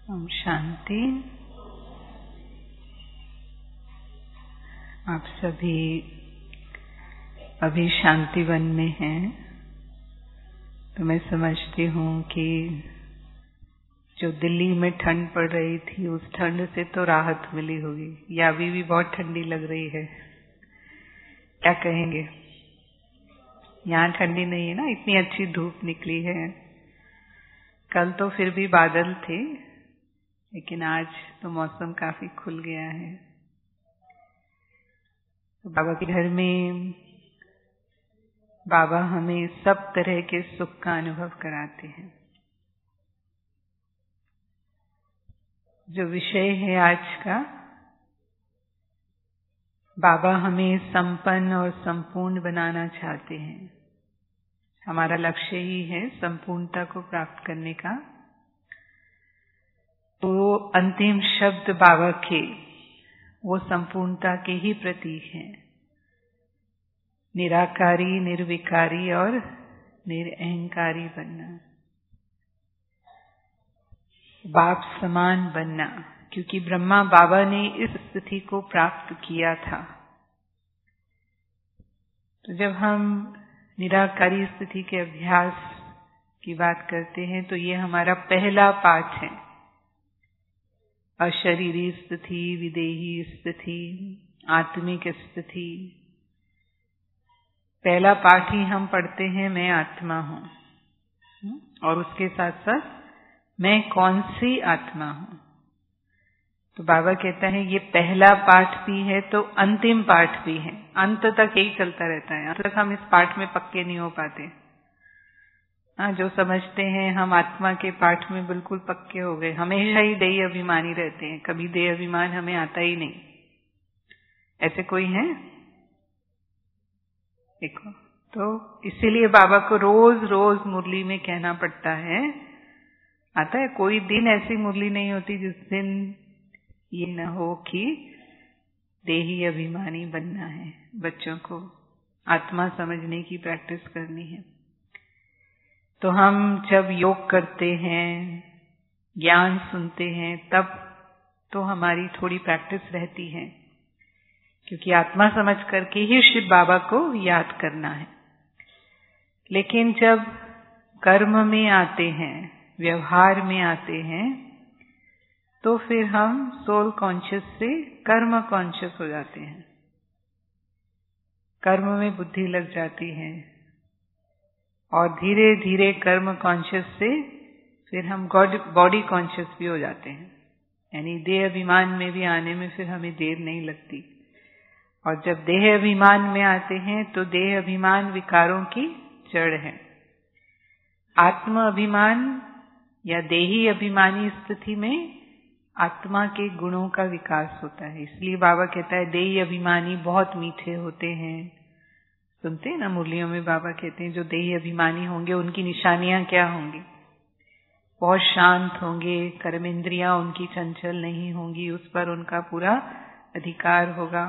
ओम शांति। आप सभी अभी शांतिवन में हैं, तो मैं समझती हूँ कि जो दिल्ली में ठंड पड़ रही थी उस ठंड से तो राहत मिली होगी, या अभी भी बहुत ठंडी लग रही है। क्या कहेंगे? यहाँ ठंडी नहीं है ना, इतनी अच्छी धूप निकली है। कल तो फिर भी बादल थे, लेकिन आज तो मौसम काफी खुल गया है। तो बाबा के घर में बाबा हमें सब तरह के सुख का अनुभव कराते हैं। जो विषय है आज का, बाबा हमें संपन्न और संपूर्ण बनाना चाहते हैं। हमारा लक्ष्य ही है संपूर्णता को प्राप्त करने का। तो अंतिम शब्द बाबा के वो संपूर्णता के ही प्रतीक हैं। निराकारी, निर्विकारी और निरअहंकारी बनना, बाप समान बनना, क्योंकि ब्रह्मा बाबा ने इस स्थिति को प्राप्त किया था। तो जब हम निराकारी स्थिति के अभ्यास की बात करते हैं तो ये हमारा पहला पाठ है। अशरीरी स्थिति, विदेही स्थिति, आत्मिक स्थिति। पहला पाठ ही हम पढ़ते हैं, मैं आत्मा हूं, और उसके साथ साथ मैं कौन सी आत्मा हूं। तो बाबा कहता है ये पहला पाठ भी है तो अंतिम पाठ भी है। अंत तक यही चलता रहता है। अंत तक हम इस पाठ में पक्के नहीं हो पाते। हाँ, जो समझते हैं हम आत्मा के पाठ में बिल्कुल पक्के हो गए, हमेशा ही देही अभिमानी रहते हैं, कभी देह अभिमान हमें आता ही नहीं। ऐसे कोई है? देखो, तो इसीलिए बाबा को रोज रोज मुरली में कहना पड़ता है। आता है, कोई दिन ऐसी मुरली नहीं होती जिस दिन ये न हो कि देही अभिमानी बनना है। बच्चों को आत्मा समझने की प्रैक्टिस करनी है। तो हम जब योग करते हैं, ज्ञान सुनते हैं, तब तो हमारी थोड़ी प्रैक्टिस रहती है, क्योंकि आत्मा समझ करके ही शिव बाबा को याद करना है। लेकिन जब कर्म में आते हैं, व्यवहार में आते हैं, तो फिर हम सोल कॉन्शियस से कर्म कॉन्शियस हो जाते हैं। कर्म में बुद्धि लग जाती है और धीरे धीरे कर्म कॉन्शियस से फिर हम बॉडी कॉन्शियस भी हो जाते हैं। यानी देह अभिमान में भी आने में फिर हमें देर नहीं लगती। और जब देह अभिमान में आते हैं तो देह अभिमान विकारों की जड़ है। आत्म अभिमान या देही अभिमानी स्थिति में आत्मा के गुणों का विकास होता है। इसलिए बाबा कहता है देही अभिमानी बहुत मीठे होते हैं। सुनते हैं ना मुरलियों में बाबा कहते हैं जो देही अभिमानी होंगे उनकी निशानियां क्या होंगी? बहुत शांत होंगे, कर्मेंद्रियां उनकी चंचल नहीं होंगी, उस पर उनका पूरा अधिकार होगा।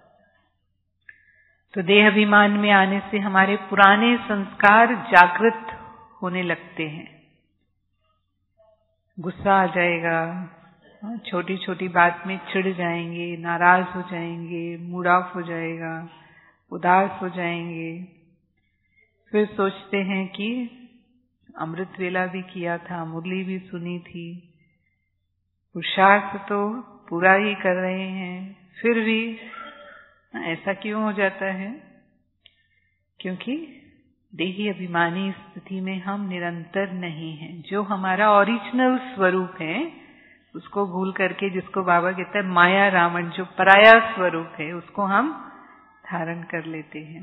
तो देह अभिमान में आने से हमारे पुराने संस्कार जागृत होने लगते हैं। गुस्सा आ जाएगा, छोटी छोटी बात में चिढ़ जाएंगे, नाराज हो जाएंगे, मूड ऑफ हो जाएगा, उदास हो जाएंगे। फिर सोचते हैं कि अमृत वेला भी किया था, मुरली भी सुनी थी, पुरुषार्थ तो पूरा ही कर रहे हैं, फिर भी ऐसा क्यों हो जाता है? क्योंकि देही अभिमानी स्थिति में हम निरंतर नहीं हैं। जो हमारा ओरिजिनल स्वरूप है उसको भूल करके, जिसको बाबा कहता है माया रावण, जो पराया स्वरूप है, उसको हम धारण कर लेते हैं।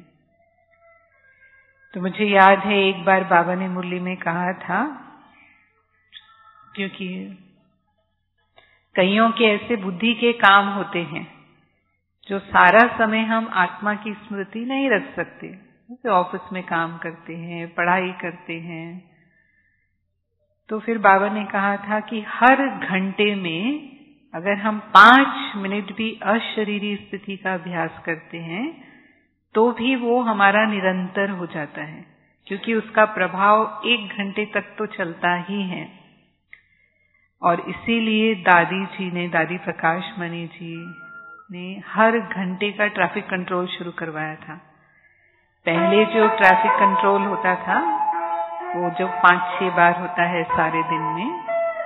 तो मुझे याद है एक बार बाबा ने मुरली में कहा था, क्योंकि कईयों के ऐसे बुद्धि के काम होते हैं जो सारा समय हम आत्मा की स्मृति नहीं रख सकते। जैसे ऑफिस में काम करते हैं, पढ़ाई करते हैं, तो फिर बाबा ने कहा था कि हर घंटे में अगर हम 5 मिनट भी अशरीरी स्थिति का अभ्यास करते हैं तो भी वो हमारा निरंतर हो जाता है, क्योंकि उसका प्रभाव 1 घंटे तक तो चलता ही है। और इसीलिए दादी प्रकाश मणि जी ने हर घंटे का ट्रैफिक कंट्रोल शुरू करवाया था। पहले जो ट्रैफिक कंट्रोल होता था वो जो 5-6 बार होता है सारे दिन में,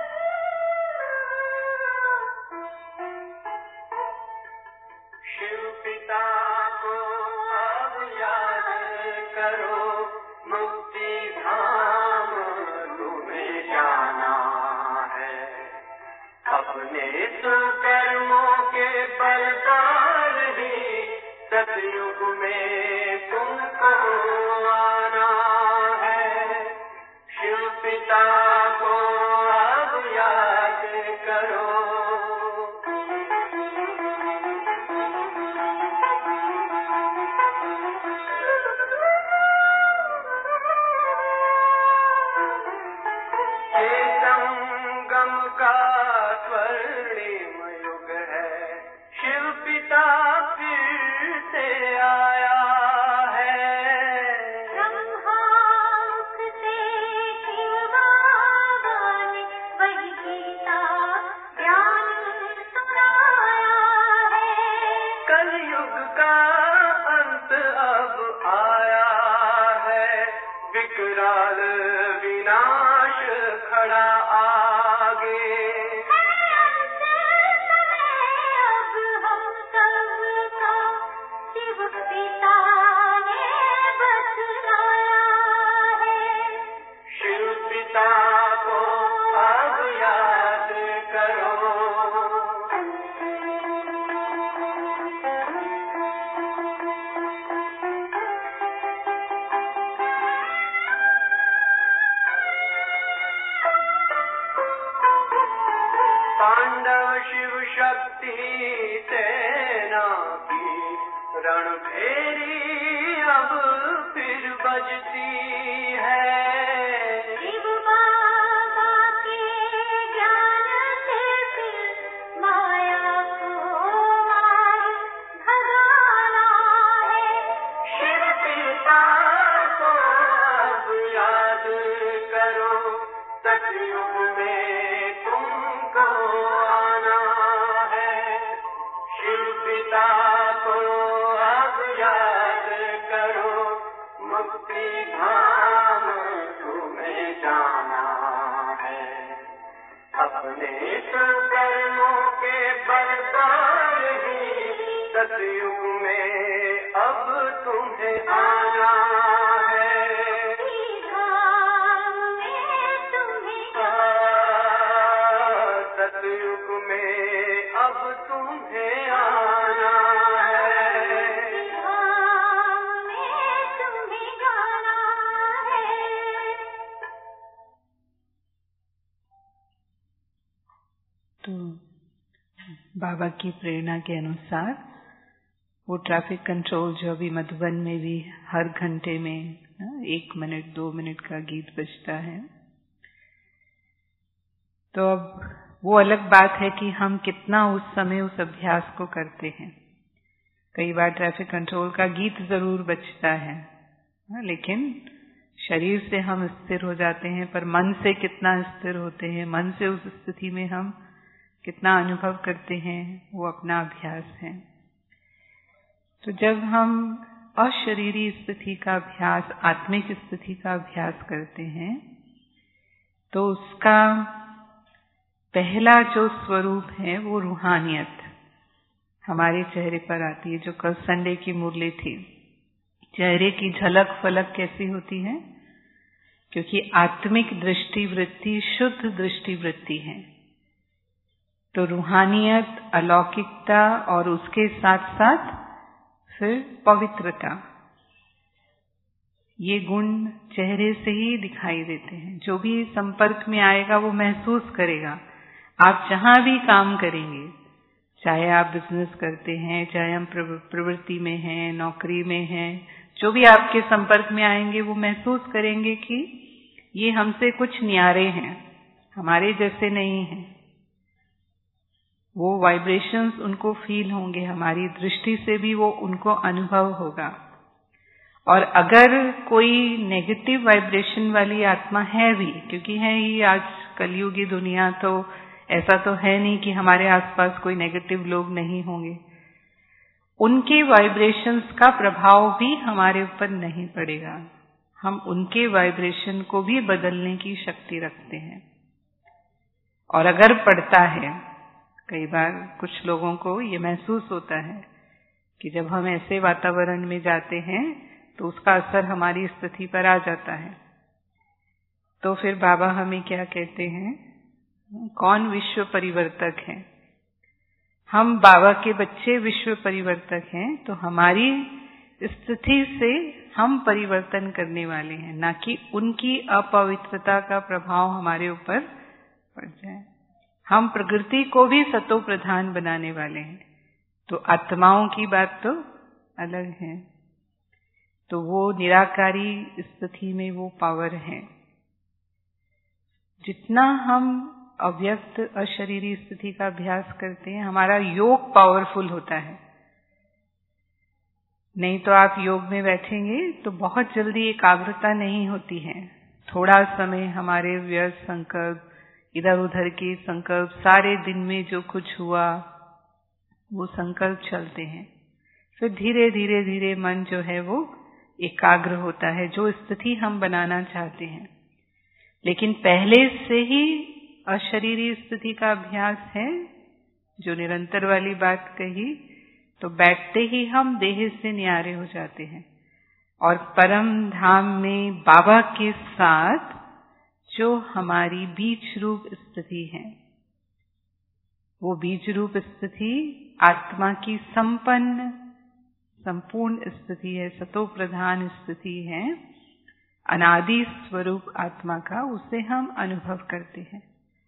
सतयुग में तुमको आना है, शिव पिता को अब याद करो। ये संगम का स्वर्णिम युग है, शिव पिता से आया है। ब्रह्मांड से शिव बाबा ने वही गीता ज्ञान सुनाया है। कलयुग का अंत अब आया है, विकराल विनाश खड़ा आगे। पांडव शिव शक्ति सेना की रणभेरी अब फिर बजती है। शिव बाबा के ज्ञान से फिर माया को मार भगाना है। शिव पिता को अब याद करो, सतयुग में तुमको आना है, शिव पिता को अब याद करो, मुक्ति धाम तुम्हें जाना है। अपने कर्मों के बलदार ही सतयुग में अब तुम्हें आना है। सतयुग में अब तुम्हें आना है, तुम्हें जाना है। तो बाबा की प्रेरणा के अनुसार वो ट्रैफिक कंट्रोल जो अभी मधुबन में भी हर घंटे में 1 मिनट 2 मिनट का गीत बजता है, तो अब वो अलग बात है कि हम कितना उस समय उस अभ्यास को करते हैं। कई बार ट्रैफिक कंट्रोल का गीत जरूर बजता है, लेकिन शरीर से हम स्थिर हो जाते हैं, पर मन से कितना स्थिर होते हैं, मन से उस स्थिति में हम कितना अनुभव करते हैं, वो अपना अभ्यास है। तो जब हम अशरीरी स्थिति का अभ्यास, आत्मिक स्थिति का अभ्यास करते हैं, तो उसका पहला जो स्वरूप है वो रूहानियत हमारे चेहरे पर आती है। जो कल संडे की मुरली थी, चेहरे की झलक फलक कैसी होती है, क्योंकि आत्मिक दृष्टि वृत्ति शुद्ध दृष्टि वृत्ति है। तो रूहानियत, अलौकिकता और उसके साथ साथ फिर पवित्रता, ये गुण चेहरे से ही दिखाई देते हैं। जो भी संपर्क में आएगा वो महसूस करेगा। आप जहां भी काम करेंगे, चाहे आप बिजनेस करते हैं, चाहे हम प्रवृत्ति में हैं, नौकरी में हैं, जो भी आपके संपर्क में आएंगे वो महसूस करेंगे कि ये हमसे कुछ न्यारे हैं, हमारे जैसे नहीं हैं। वो वाइब्रेशंस उनको फील होंगे, हमारी दृष्टि से भी वो उनको अनुभव होगा। और अगर कोई नेगेटिव वाइब्रेशन वाली आत्मा है भी, क्योंकि है ही आज कलयुगी दुनिया, तो ऐसा तो है नहीं कि हमारे आसपास कोई नेगेटिव लोग नहीं होंगे। उनके वाइब्रेशंस का प्रभाव भी हमारे ऊपर नहीं पड़ेगा। हम उनके वाइब्रेशन को भी बदलने की शक्ति रखते हैं। और अगर पड़ता है, कई बार कुछ लोगों को ये महसूस होता है कि जब हम ऐसे वातावरण में जाते हैं तो उसका असर हमारी स्थिति पर आ जाता है, तो फिर बाबा हमें क्या कहते हैं, कौन विश्व परिवर्तक है? हम बाबा के बच्चे विश्व परिवर्तक हैं, तो हमारी स्थिति से हम परिवर्तन करने वाले हैं, ना कि उनकी अपवित्रता का प्रभाव हमारे ऊपर पड़ जाए। हम प्रकृति को भी सतो प्रधान बनाने वाले हैं। तो आत्माओं की बात तो अलग है। तो वो निराकारी स्थिति में वो पावर है। जितना हम अव्यक्त अशरीरी स्थिति का अभ्यास करते हैं, हमारा योग पावरफुल होता है। नहीं तो आप योग में बैठेंगे तो बहुत जल्दी एकाग्रता नहीं होती है। थोड़ा समय हमारे व्यर्थ संकल्प, इधर उधर के संकल्प, सारे दिन में जो कुछ हुआ वो संकल्प चलते हैं। फिर धीरे धीरे धीरे मन जो है वो एकाग्र होता है, जो स्थिति हम बनाना चाहते हैं। लेकिन पहले से ही अशरीरी स्थिति का अभ्यास है, जो निरंतर वाली बात कही, तो बैठते ही हम देह से न्यारे हो जाते हैं और परम धाम में बाबा के साथ जो हमारी बीज रूप स्थिति है, वो बीज रूप स्थिति आत्मा की संपूर्ण स्थिति है, सतो प्रधान स्थिति है, अनादि स्वरूप आत्मा का, उसे हम अनुभव करते हैं।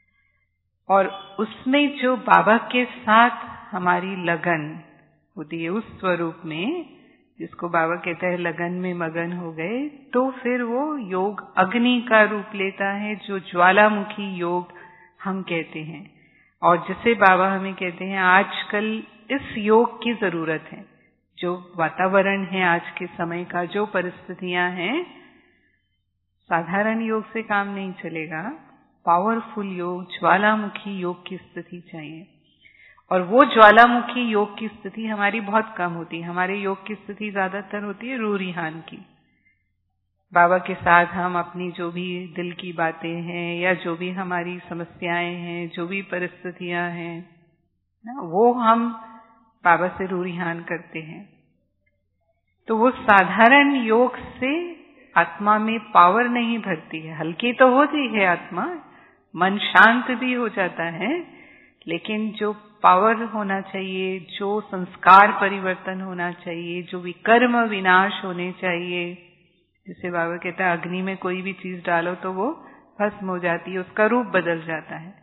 और उसमें जो बाबा के साथ हमारी लगन होती है, उस स्वरूप में, जिसको बाबा कहते हैं लगन में मगन हो गए, तो फिर वो योग अग्नि का रूप लेता है, जो ज्वालामुखी योग हम कहते हैं। और जिसे बाबा हमें कहते हैं आजकल इस योग की जरूरत है। जो वातावरण है आज के समय का, जो परिस्थितियां हैं, साधारण योग से काम नहीं चलेगा। पावरफुल योग, ज्वालामुखी योग की स्थिति चाहिए। और वो ज्वालामुखी योग की स्थिति हमारी बहुत कम होती है। हमारे योग की स्थिति ज्यादातर होती है रूरिहान की। बाबा के साथ हम अपनी जो भी दिल की बातें हैं, या जो भी हमारी समस्याएं हैं, जो भी परिस्थितियां हैं ना, वो हम बाबा से रूरिहान करते हैं। तो वो साधारण योग से आत्मा में पावर नहीं भरती है। हल्की तो होती है आत्मा, मन शांत भी हो जाता है, लेकिन जो पावर होना चाहिए, जो संस्कार परिवर्तन होना चाहिए, जो विकर्म विनाश होने चाहिए, जिसे बाबा कहता है अग्नि में कोई भी चीज डालो तो वो भस्म हो जाती है, उसका रूप बदल जाता है,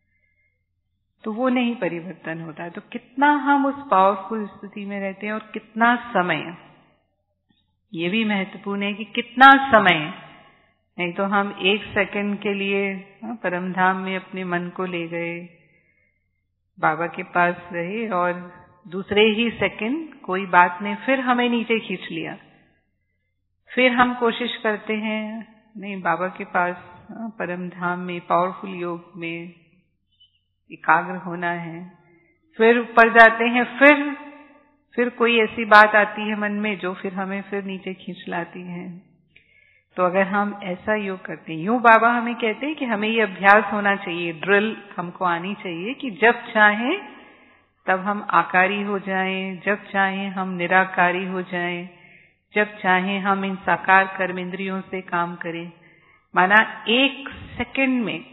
तो वो नहीं परिवर्तन होता है। तो कितना हम उस पावरफुल स्थिति में रहते हैं और कितना समय, ये भी महत्वपूर्ण है कि कितना समय। नहीं तो हम एक सेकंड के लिए परमधाम में अपने मन को ले गए, बाबा के पास रहे, और दूसरे ही सेकंड कोई बात ने फिर हमें नीचे खींच लिया। फिर हम कोशिश करते हैं नहीं, बाबा के पास परमधाम में पावरफुल योग में एकाग्र होना है। फिर ऊपर जाते हैं, फिर कोई ऐसी बात आती है मन में जो फिर हमें फिर नीचे खींच लाती है। तो अगर हम ऐसा योग करते हैं, यूं बाबा हमें कहते हैं कि हमें ये अभ्यास होना चाहिए, ड्रिल हमको आनी चाहिए कि जब चाहें तब हम आकारी हो जाएं, जब चाहें हम निराकारी हो जाएं, जब चाहें हम इन साकार कर्मेंद्रियों से काम करें। माना एक सेकंड में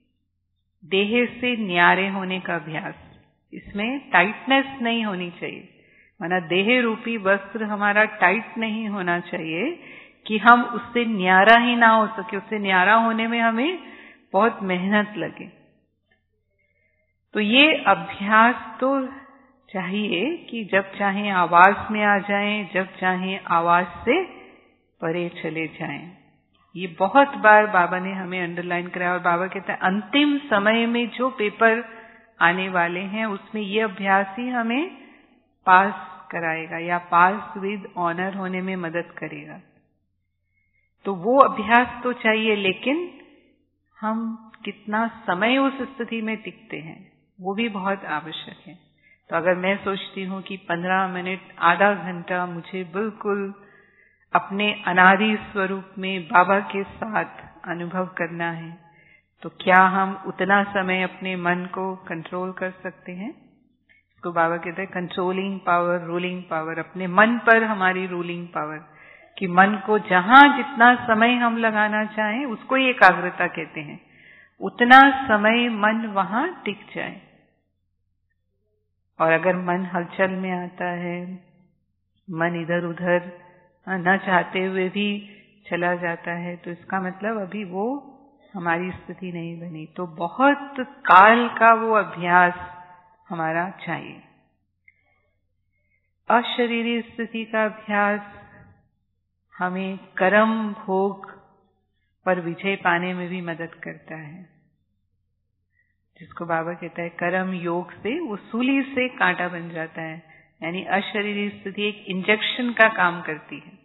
देह से न्यारे होने का अभ्यास। इसमें टाइटनेस नहीं होनी चाहिए, माना देह रूपी वस्त्र हमारा टाइट नहीं होना चाहिए कि हम उससे न्यारा ही ना हो सके, उससे न्यारा होने में हमें बहुत मेहनत लगे। तो ये अभ्यास तो चाहिए कि जब चाहें आवाज में आ जाएं, जब चाहें आवाज से परे चले जाएं। ये बहुत बार बाबा ने हमें अंडरलाइन कराया, और बाबा कहते हैं अंतिम समय में जो पेपर आने वाले हैं उसमें ये अभ्यास ही हमें पास कराएगा, या पास विद ऑनर होने में मदद करेगा। तो वो अभ्यास तो चाहिए, लेकिन हम कितना समय उस स्थिति में टिकते हैं वो भी बहुत आवश्यक है। तो अगर मैं सोचती हूँ कि 15 मिनट, आधा घंटा मुझे बिल्कुल अपने अनादि स्वरूप में बाबा के साथ अनुभव करना है, तो क्या हम उतना समय अपने मन को कंट्रोल कर सकते हैं? इसको बाबा कहते हैं कंट्रोलिंग पावर, रूलिंग पावर। अपने मन पर हमारी रूलिंग पावर, कि मन को जहां जितना समय हम लगाना चाहें उसको ही एकाग्रता कहते हैं, उतना समय मन वहां टिक जाए। और अगर मन हलचल में आता है, मन इधर उधर न चाहते हुए भी चला जाता है, तो इसका मतलब अभी वो हमारी स्थिति नहीं बनी। तो बहुत काल का वो अभ्यास हमारा चाहिए। अशरीरी स्थिति का अभ्यास हमें कर्म भोग पर विजय पाने में भी मदद करता है, जिसको बाबा कहता है कर्म योग से वो सूली से कांटा बन जाता है। यानी अशरीरी स्थिति एक इंजेक्शन का काम करती है।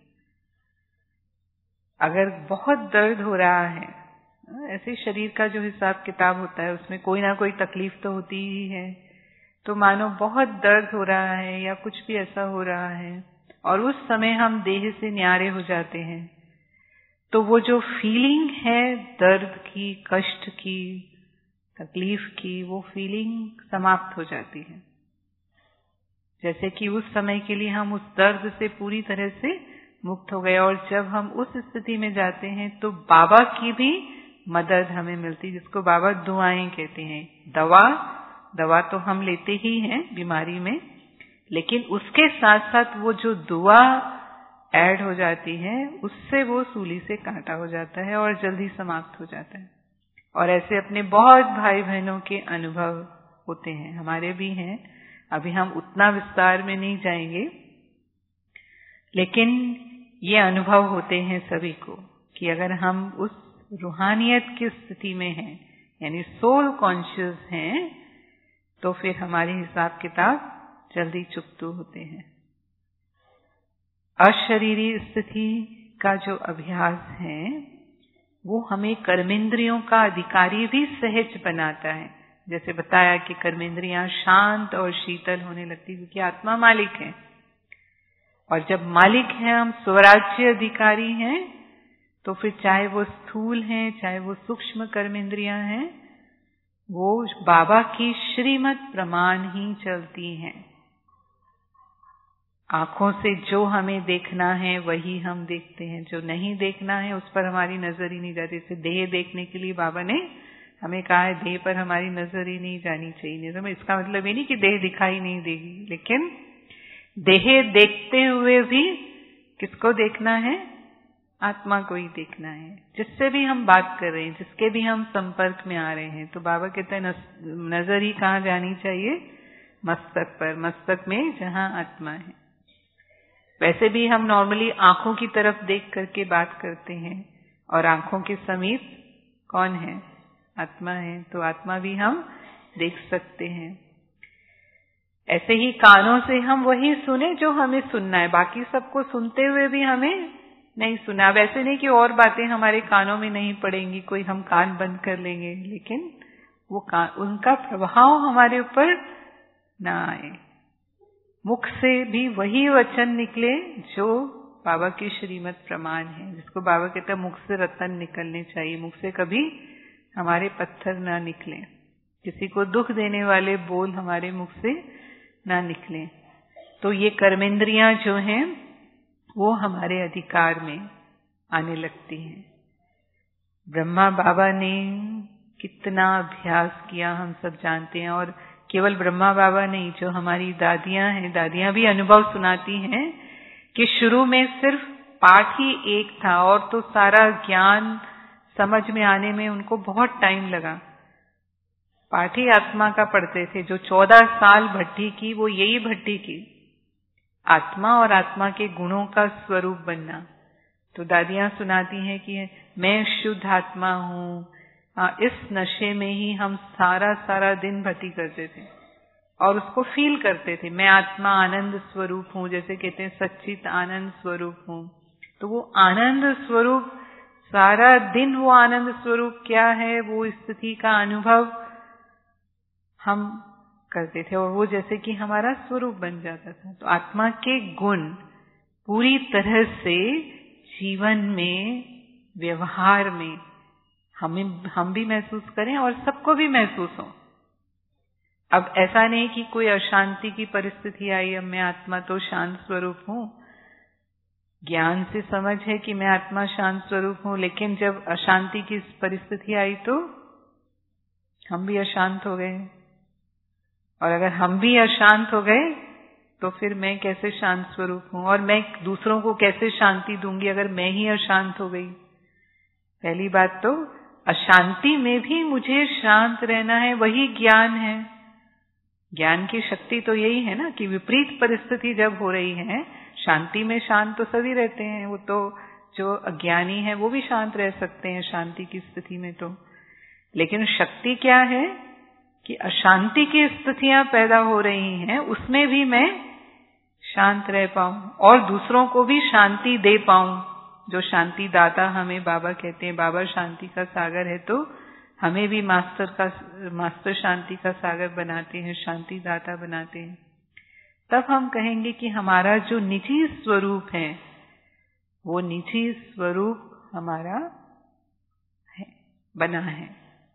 अगर बहुत दर्द हो रहा है, ऐसे शरीर का जो हिसाब किताब होता है उसमें कोई ना कोई तकलीफ तो होती ही है, तो मानो बहुत दर्द हो रहा है या कुछ भी ऐसा हो रहा है और उस समय हम देह से न्यारे हो जाते हैं, तो वो जो फीलिंग है दर्द की, कष्ट की, तकलीफ की, वो फीलिंग समाप्त हो जाती है। जैसे कि उस समय के लिए हम उस दर्द से पूरी तरह से मुक्त हो गए। और जब हम उस स्थिति में जाते हैं तो बाबा की भी मदद हमें मिलती, जिसको बाबा दुआएं कहते हैं। दवा तो हम लेते ही हैं बीमारी में, लेकिन उसके साथ साथ वो जो दुआ ऐड हो जाती है उससे वो सूली से कांटा हो जाता है और जल्दी समाप्त हो जाता है। और ऐसे अपने बहुत भाई बहनों के अनुभव होते हैं, हमारे भी हैं। अभी हम उतना विस्तार में नहीं जाएंगे, लेकिन ये अनुभव होते हैं सभी को कि अगर हम उस रूहानियत की स्थिति में हैं, यानी सोल कॉन्शियस हैं, तो फिर हमारे हिसाब किताब जल्दी चुकतू होते हैं। अशरीरी स्थिति का जो अभ्यास है वो हमें कर्मेंद्रियों का अधिकारी भी सहज बनाता है। जैसे बताया कि कर्मेंद्रियां शांत और शीतल होने लगती, क्योंकि आत्मा मालिक है। और जब मालिक है, हम स्वराज्य अधिकारी हैं, तो फिर चाहे वो स्थूल हैं, चाहे वो सूक्ष्म कर्मेंद्रियां हैं, वो बाबा की श्रीमत प्रमाण ही चलती हैं। आंखों से जो हमें देखना है वही हम देखते हैं, जो नहीं देखना है उस पर हमारी नजर ही नहीं जाती। जैसे देह देखने के लिए बाबा ने हमें कहा है देह पर हमारी नजर ही नहीं जानी चाहिए। तो इसका मतलब ये नहीं कि देह दिखाई नहीं देगी, लेकिन देह देखते हुए भी किसको देखना है? आत्मा को ही देखना है, जिससे भी हम बात कर रहे हैं, जिसके भी हम संपर्क में आ रहे हैं। तो बाबा कहते हैं नजर ही कहाँ जानी चाहिए? मस्तक पर, मस्तक में जहां आत्मा है। वैसे भी हम नॉर्मली आंखों की तरफ देख करके बात करते हैं, और आंखों के समीप कौन है? आत्मा है। तो आत्मा भी हम देख सकते हैं। ऐसे ही कानों से हम वही सुने जो हमें सुनना है, बाकी सबको सुनते हुए भी हमें नहीं सुना। वैसे नहीं कि और बातें हमारे कानों में नहीं पड़ेंगी, कोई हम कान बंद कर लेंगे, लेकिन वो उनका प्रभाव हमारे ऊपर ना आए। मुख से भी वही वचन निकले जो बाबा की श्रीमत प्रमाण है, जिसको बाबा कहते हैं मुख से रतन निकलने चाहिए। मुख से कभी हमारे पत्थर ना निकले, किसी को दुख देने वाले बोल हमारे मुख से ना निकले। तो ये कर्मेंद्रियां जो हैं वो हमारे अधिकार में आने लगती हैं। ब्रह्मा बाबा ने कितना अभ्यास किया हम सब जानते हैं। और केवल ब्रह्मा बाबा नहीं, जो हमारी दादियां हैं, दादियां भी अनुभव सुनाती हैं कि शुरू में सिर्फ पाठ ही एक था और तो सारा ज्ञान समझ में आने में उनको बहुत टाइम लगा। पाठ ही आत्मा का पढ़ते थे। जो 14 साल भट्टी की, वो यही भट्टी की, आत्मा और आत्मा के गुणों का स्वरूप बनना। तो दादियां सुनाती हैं कि मैं शुद्ध आत्मा हूँ। इस नशे में ही हम सारा दिन भट्टी करते थे और उसको फील करते थे। मैं आत्मा आनंद स्वरूप हूँ, जैसे कहते हैं सच्चित आनंद स्वरूप हूँ। तो वो आनंद स्वरूप सारा दिन वो आनंद स्वरूप क्या है, वो स्थिति का अनुभव हम करते थे और वो जैसे कि हमारा स्वरूप बन जाता था। तो आत्मा के गुण पूरी तरह से जीवन में, व्यवहार में हम भी महसूस करें और सबको भी महसूस हो। अब ऐसा नहीं कि कोई अशांति की परिस्थिति आई, अब मैं आत्मा तो शांत स्वरूप हूँ, ज्ञान से समझ है कि मैं आत्मा शांत स्वरूप हूँ, लेकिन जब अशांति की परिस्थिति आई तो हम भी अशांत हो गए। और अगर हम भी अशांत हो गए तो फिर मैं कैसे शांत स्वरूप हूँ और मैं दूसरों को कैसे शांति दूंगी अगर मैं ही अशांत हो गई। पहली बात तो अशांति में भी मुझे शांत रहना है, वही ज्ञान है। ज्ञान की शक्ति तो यही है ना कि विपरीत परिस्थिति जब हो रही है, शांति में शांत तो सभी रहते हैं, वो तो जो अज्ञानी है वो भी शांत रह सकते हैं शांति की स्थिति में तो। लेकिन शक्ति क्या है कि अशांति की स्थितियां पैदा हो रही हैं, उसमें भी मैं शांत रह पाऊं और दूसरों को भी शांति दे पाऊं। जो शांति दाता हमें बाबा कहते हैं, बाबा शांति का सागर है, तो हमें भी मास्टर शांति का सागर बनाते हैं, शांति दाता बनाते हैं। तब हम कहेंगे कि हमारा जो निजी स्वरूप है, वो निजी स्वरूप हमारा है, बना है।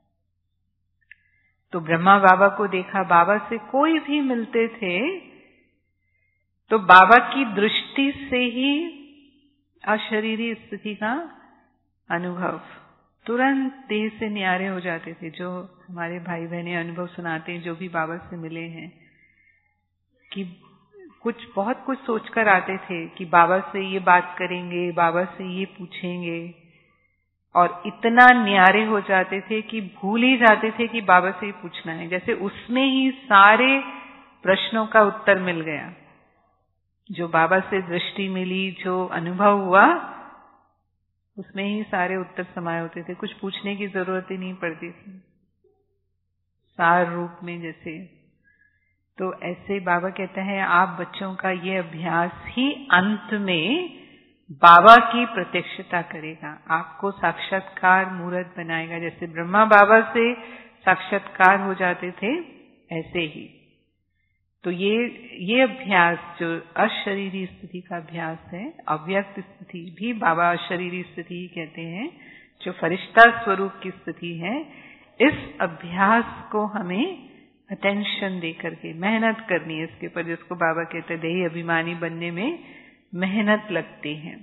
तो ब्रह्मा बाबा को देखा, बाबा से कोई भी मिलते थे तो बाबा की दृष्टि से ही अशरीरी स्थिति का अनुभव तुरंत देह से न्यारे हो जाते थे। जो हमारे भाई बहनें अनुभव सुनाते हैं, जो भी बाबा से मिले हैं, कि बहुत कुछ सोचकर आते थे कि बाबा से ये बात करेंगे, बाबा से ये पूछेंगे, और इतना न्यारे हो जाते थे कि भूल ही जाते थे कि बाबा से ही पूछना है। जैसे उसमें ही सारे प्रश्नों का उत्तर मिल गया। जो बाबा से दृष्टि मिली, जो अनुभव हुआ, उसमें ही सारे उत्तर समाये होते थे, कुछ पूछने की जरूरत ही नहीं पड़ती थी, सार रूप में जैसे। तो ऐसे बाबा कहते हैं आप बच्चों का ये अभ्यास ही अंत में बाबा की प्रत्यक्षता करेगा, आपको साक्षात्कार मूर्त बनाएगा। जैसे ब्रह्मा बाबा से साक्षात्कार हो जाते थे, ऐसे ही। तो ये अभ्यास जो अशरीरी स्थिति का अभ्यास है, अव्यक्त स्थिति भी बाबा अशरीरी स्थिति ही कहते हैं, जो फरिश्ता स्वरूप की स्थिति है, इस अभ्यास को हमें अटेंशन दे करके मेहनत करनी है इसके ऊपर, जिसको बाबा कहते हैं देही अभिमानी बनने में मेहनत लगती है।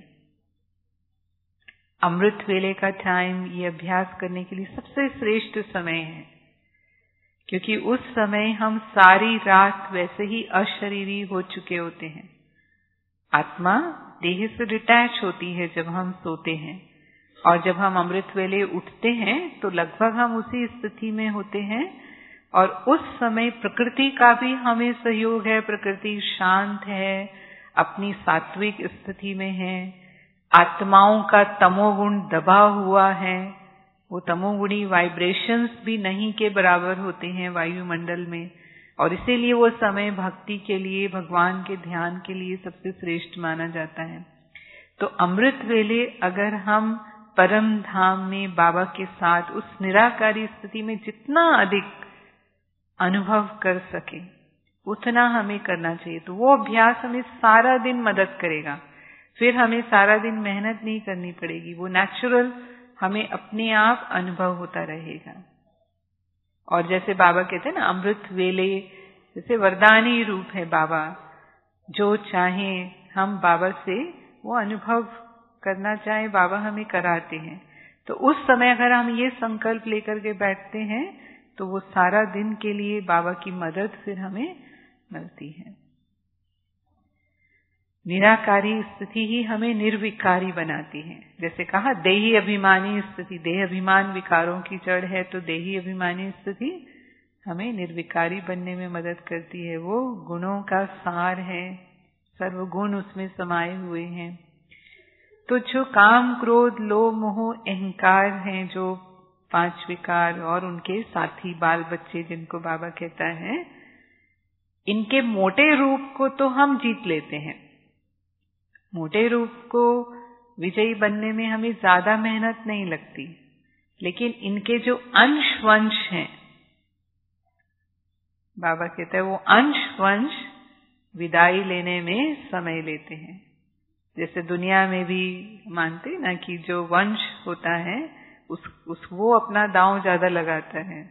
अमृत वेले का टाइम ये अभ्यास करने के लिए सबसे श्रेष्ठ समय है, क्योंकि उस समय हम सारी रात वैसे ही अशरीरी हो चुके होते हैं। आत्मा देह से डिटैच होती है जब हम सोते हैं, और जब हम अमृत वेले उठते हैं तो लगभग हम उसी स्थिति में होते हैं। और उस समय प्रकृति का भी हमें सहयोग है, प्रकृति शांत है, अपनी सात्विक स्थिति में है। आत्माओं का तमोगुण दबा हुआ है, वो तमोगुणी वाइब्रेशंस भी नहीं के बराबर होते हैं वायुमंडल में, और इसीलिए वो समय भक्ति के लिए, भगवान के ध्यान के लिए सबसे श्रेष्ठ माना जाता है। तो अमृत वेले अगर हम परम धाम में बाबा के साथ उस निराकारी स्थिति में जितना अधिक अनुभव कर सके उतना हमें करना चाहिए। तो वो अभ्यास हमें सारा दिन मदद करेगा, फिर हमें सारा दिन मेहनत नहीं करनी पड़ेगी, वो नेचुरल हमें अपने आप अनुभव होता रहेगा। और जैसे बाबा कहते हैं ना, अमृत वेले जैसे वरदानी रूप है बाबा, जो चाहे हम बाबा से वो अनुभव करना चाहे बाबा हमें कराते हैं। तो उस समय अगर हम ये संकल्प लेकर के बैठते हैं तो वो सारा दिन के लिए बाबा की मदद फिर हमें मिलती है। निराकारी स्थिति ही हमें निर्विकारी बनाती है। जैसे कहा देही अभिमानी स्थिति, देह अभिमान विकारों की जड़ है, तो देही अभिमानी स्थिति हमें निर्विकारी बनने में मदद करती है। वो गुणों का सार है, सर्वगुण उसमें समाये हुए हैं। तो जो काम, क्रोध, लोभ, मोह, अहंकार हैं, जो 5 विकार और उनके साथी बाल बच्चे जिनको बाबा कहता है, इनके मोटे रूप को तो हम जीत लेते हैं। मोटे रूप को विजयी बनने में हमें ज्यादा मेहनत नहीं लगती, लेकिन इनके जो अंश वंश हैं, बाबा कहते हैं वो अंश वंश विदाई लेने में समय लेते हैं। जैसे दुनिया में भी मानते ना कि जो वंश होता है वो अपना दांव ज्यादा लगाता है,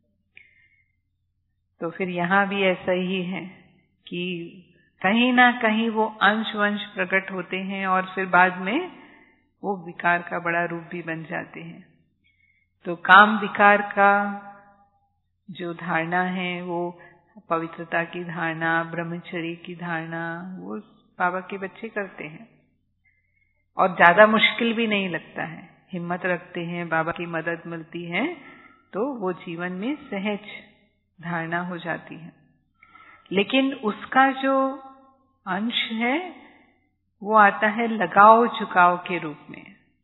तो फिर यहाँ भी ऐसा ही है कि कहीं ना कहीं वो अंश वंश प्रकट होते हैं और फिर बाद में वो विकार का बड़ा रूप भी बन जाते हैं। तो काम विकार का जो धारणा है वो पवित्रता की धारणा, ब्रह्मचर्य की धारणा, वो बाबा के बच्चे करते हैं और ज्यादा मुश्किल भी नहीं लगता है। हिम्मत रखते हैं, बाबा की मदद मिलती है तो वो जीवन में सहज धारणा हो जाती है। लेकिन उसका जो अंश है वो आता है लगाव झुकाव के रूप में।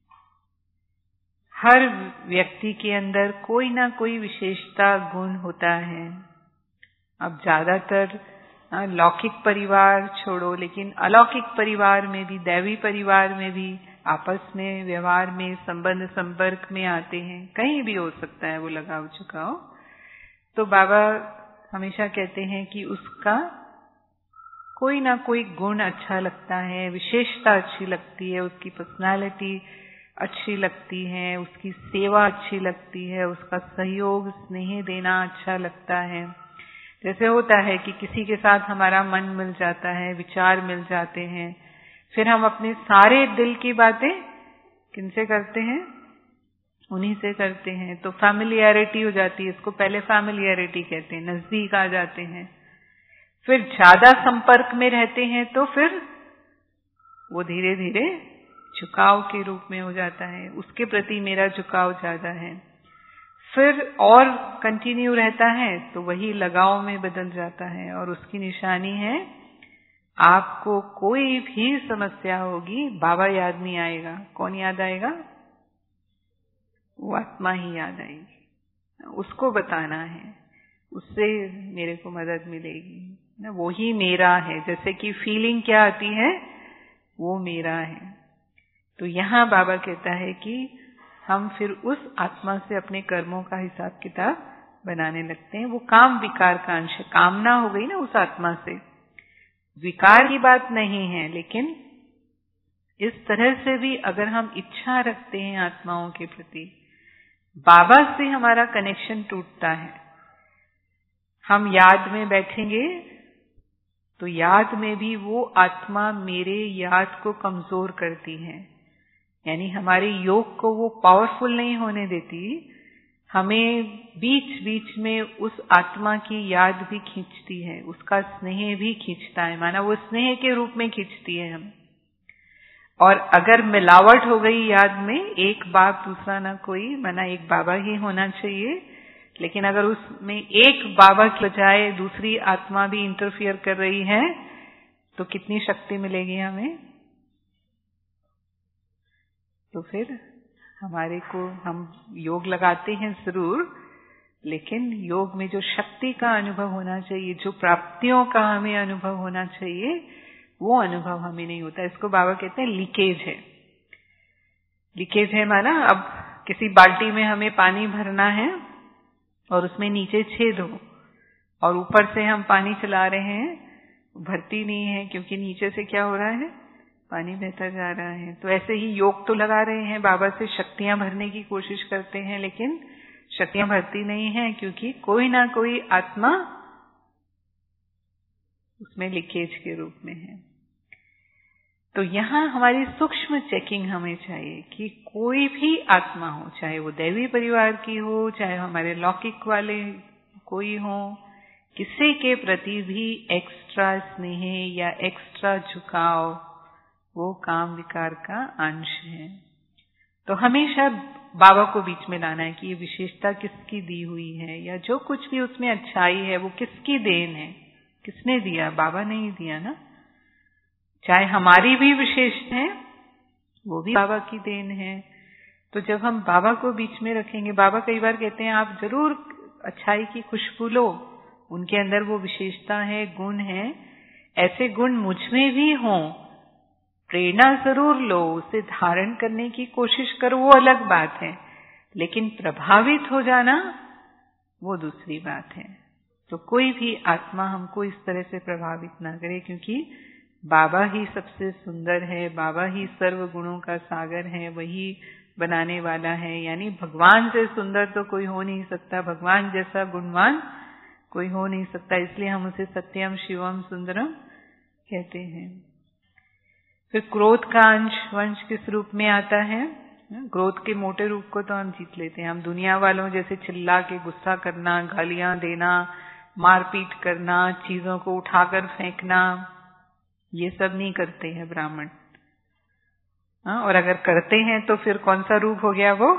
हर व्यक्ति के अंदर कोई ना कोई विशेषता गुण होता है। अब ज्यादातर लौकिक परिवार छोड़ो, लेकिन अलौकिक परिवार में भी, दैवी परिवार में भी आपस में व्यवहार में संबंध संपर्क में आते हैं, कहीं भी हो सकता है वो लगाव झुकाव। तो बाबा हमेशा कहते हैं कि उसका कोई ना कोई गुण अच्छा लगता है, विशेषता अच्छी लगती है, उसकी पर्सनालिटी अच्छी लगती है, उसकी सेवा अच्छी लगती है, उसका सहयोग स्नेह देना अच्छा लगता है। जैसे होता है कि किसी के साथ हमारा मन मिल जाता है, विचार मिल जाते हैं, फिर हम अपने सारे दिल की बातें किनसे करते हैं? उन्हीं से करते हैं। तो फैमिलियरिटी हो जाती है, इसको पहले फैमिलियरिटी कहते हैं, नजदीक आ जाते हैं। फिर ज्यादा संपर्क में रहते हैं तो फिर वो धीरे धीरे झुकाव के रूप में हो जाता है, उसके प्रति मेरा झुकाव ज्यादा है। फिर और कंटिन्यू रहता है तो वही लगाव में बदल जाता है, और उसकी निशानी है आपको कोई भी समस्या होगी, बाबा याद नहीं आएगा। कौन याद आएगा? वो आत्मा ही याद आएगी। उसको बताना है, उससे मेरे को मदद मिलेगी ना, वो ही मेरा है। जैसे कि फीलिंग क्या आती है, वो मेरा है। तो यहाँ बाबा कहता है कि हम फिर उस आत्मा से अपने कर्मों का हिसाब किताब बनाने लगते हैं। वो काम विकार का अंश है, कामना हो गई ना उस आत्मा से, विकार की बात नहीं है। लेकिन इस तरह से भी अगर हम इच्छा रखते हैं आत्माओं के प्रति, बाबा से हमारा कनेक्शन टूटता है। हम याद में बैठेंगे तो याद में भी वो आत्मा मेरे याद को कमजोर करती है, यानी हमारे योग को वो पावरफुल नहीं होने देती। हमें बीच बीच में उस आत्मा की याद भी खींचती है, उसका स्नेह भी खींचता है, माना वो स्नेह के रूप में खींचती है हम। और अगर मिलावट हो गई याद में, एक बाप दूसरा ना कोई, माना एक बाबा ही होना चाहिए, लेकिन अगर उसमें एक बाबा की बजाय दूसरी आत्मा भी इंटरफियर कर रही है तो कितनी शक्ति मिलेगी हमें? तो फिर हमारे को, हम योग लगाते हैं जरूर, लेकिन योग में जो शक्ति का अनुभव होना चाहिए, जो प्राप्तियों का हमें अनुभव होना चाहिए, वो अनुभव हमें नहीं होता। इसको बाबा कहते हैं लीकेज है। लीकेज है माना अब किसी बाल्टी में हमें पानी भरना है और उसमें नीचे छेद हो और ऊपर से हम पानी चला रहे हैं, भरती नहीं है, क्योंकि नीचे से क्या हो रहा है, पानी बहता जा रहा है। तो ऐसे ही योग तो लगा रहे हैं, बाबा से शक्तियां भरने की कोशिश करते हैं, लेकिन शक्तियां भरती नहीं है, क्योंकि कोई ना कोई आत्मा उसमें लीकेज के रूप में है। तो यहाँ हमारी सूक्ष्म चेकिंग हमें चाहिए कि कोई भी आत्मा हो, चाहे वो दैवी परिवार की हो, चाहे हमारे लौकिक वाले कोई हो, किसी के प्रति भी एक्स्ट्रा स्नेह या एक्स्ट्रा झुकाव वो काम विकार का अंश है। तो हमेशा बाबा को बीच में लाना है कि ये विशेषता किसकी दी हुई है, या जो कुछ भी उसमें अच्छाई है वो किसकी देन है, किसने दिया? बाबा ने ही दिया ना। चाहे हमारी भी विशेषता है, वो भी बाबा की देन है। तो जब हम बाबा को बीच में रखेंगे, बाबा कई बार कहते हैं आप जरूर अच्छाई की खुशबू लो, उनके अंदर वो विशेषता है, गुण है, ऐसे गुण मुझ में भी हों प्रेरणा जरूर लो, उसे धारण करने की कोशिश करो, वो अलग बात है, लेकिन प्रभावित हो जाना वो दूसरी बात है। तो कोई भी आत्मा हमको इस तरह से प्रभावित ना करे, क्योंकि बाबा ही सबसे सुंदर है, बाबा ही सर्व गुणों का सागर है, वही बनाने वाला है। यानी भगवान से सुंदर तो कोई हो नहीं सकता, भगवान जैसा गुणवान कोई हो नहीं सकता, इसलिए हम उसे सत्यम शिवम सुंदरम कहते हैं। फिर क्रोध का अंश वंश किस रूप में आता है? क्रोध के मोटे रूप को तो हम जीत लेते हैं। हम दुनिया वालों जैसे चिल्ला के गुस्सा करना, गालियां देना, मारपीट करना, चीजों को उठाकर फेंकना, ये सब नहीं करते हैं ब्राह्मण। और अगर करते हैं तो फिर कौन सा रूप हो गया वो?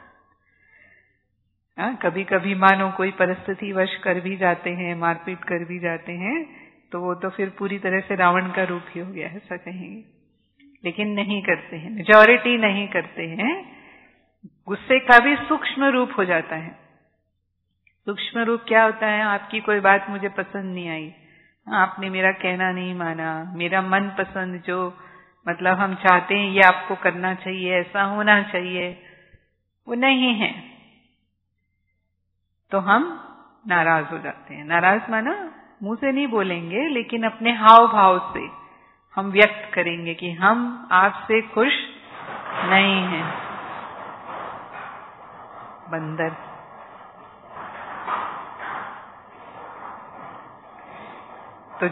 कभी कभी मानो कोई परिस्थिति वश कर भी जाते हैं, मारपीट कर भी जाते हैं, तो वो तो फिर पूरी तरह से रावण का रूप ही हो गया, ऐसा कहेंगे। लेकिन नहीं करते हैं, मेजॉरिटी नहीं करते हैं। गुस्से का भी सूक्ष्म रूप हो जाता है। सूक्ष्म रूप क्या होता है? आपकी कोई बात मुझे पसंद नहीं आई, आपने मेरा कहना नहीं माना, मेरा मन पसंद जो मतलब हम चाहते हैं ये आपको करना चाहिए, ऐसा होना चाहिए, वो नहीं है, तो हम नाराज हो जाते हैं। नाराज माना मुंह से नहीं बोलेंगे, लेकिन अपने हाव भाव से हम व्यक्त करेंगे कि हम आपसे खुश नहीं हैं। बंदर। तो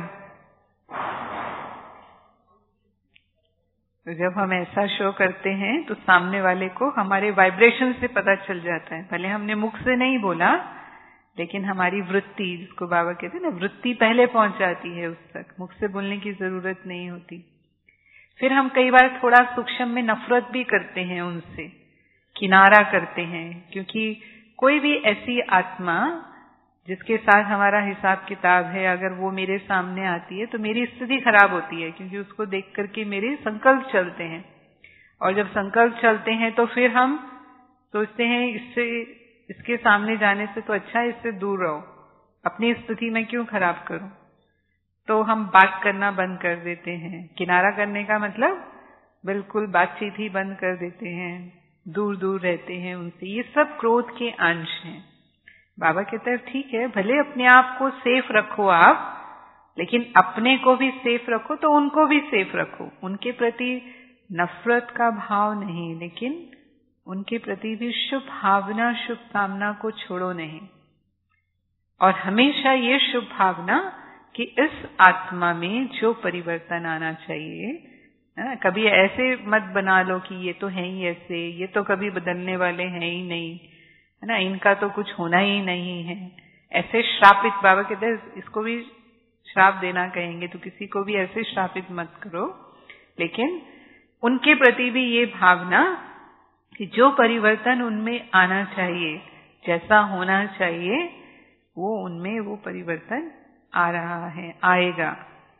जब हम ऐसा शो करते हैं तो सामने वाले को हमारे वाइब्रेशन से पता चल जाता है। पहले हमने मुख से नहीं बोला, लेकिन हमारी वृत्ति, जिसको बाबा कहते हैं ना, वृत्ति पहले पहुंच जाती है उस तक, मुख से बोलने की जरूरत नहीं होती। फिर हम कई बार थोड़ा सूक्ष्म में नफरत भी करते हैं उनसे, किनारा करते हैं, क्योंकि कोई भी ऐसी आत्मा जिसके साथ हमारा हिसाब किताब है, अगर वो मेरे सामने आती है तो मेरी स्थिति खराब होती है, क्योंकि उसको देख करके मेरे संकल्प चलते हैं। और जब संकल्प चलते हैं तो फिर हम सोचते हैं इसके सामने जाने से तो अच्छा है इससे दूर रहो, अपनी स्थिति में क्यों खराब करूं। तो हम बात करना बंद कर देते हैं। किनारा करने का मतलब बिल्कुल बातचीत ही बंद कर देते हैं, दूर दूर रहते हैं उनसे। ये सब क्रोध के अंश हैं। बाबा कहते हैं ठीक है, भले अपने आप को सेफ रखो आप, लेकिन अपने को भी सेफ रखो, तो उनको भी सेफ रखो। उनके प्रति नफरत का भाव नहीं, लेकिन उनके प्रति भी शुभ भावना, शुभ कामना को छोड़ो नहीं। और हमेशा ये शुभ भावना कि इस आत्मा में जो परिवर्तन आना चाहिए, कभी ऐसे मत बना लो कि ये तो है ही ऐसे, ये तो कभी बदलने वाले हैं ही नहीं, है ना, इनका तो कुछ होना ही नहीं है। ऐसे श्रापित, बाबा कहते हैं इसको भी श्राप देना कहेंगे, तो किसी को भी ऐसे श्रापित मत करो, लेकिन उनके प्रति भी ये भावना कि जो परिवर्तन उनमें आना चाहिए, जैसा होना चाहिए, वो उनमें वो परिवर्तन आ रहा है, आएगा।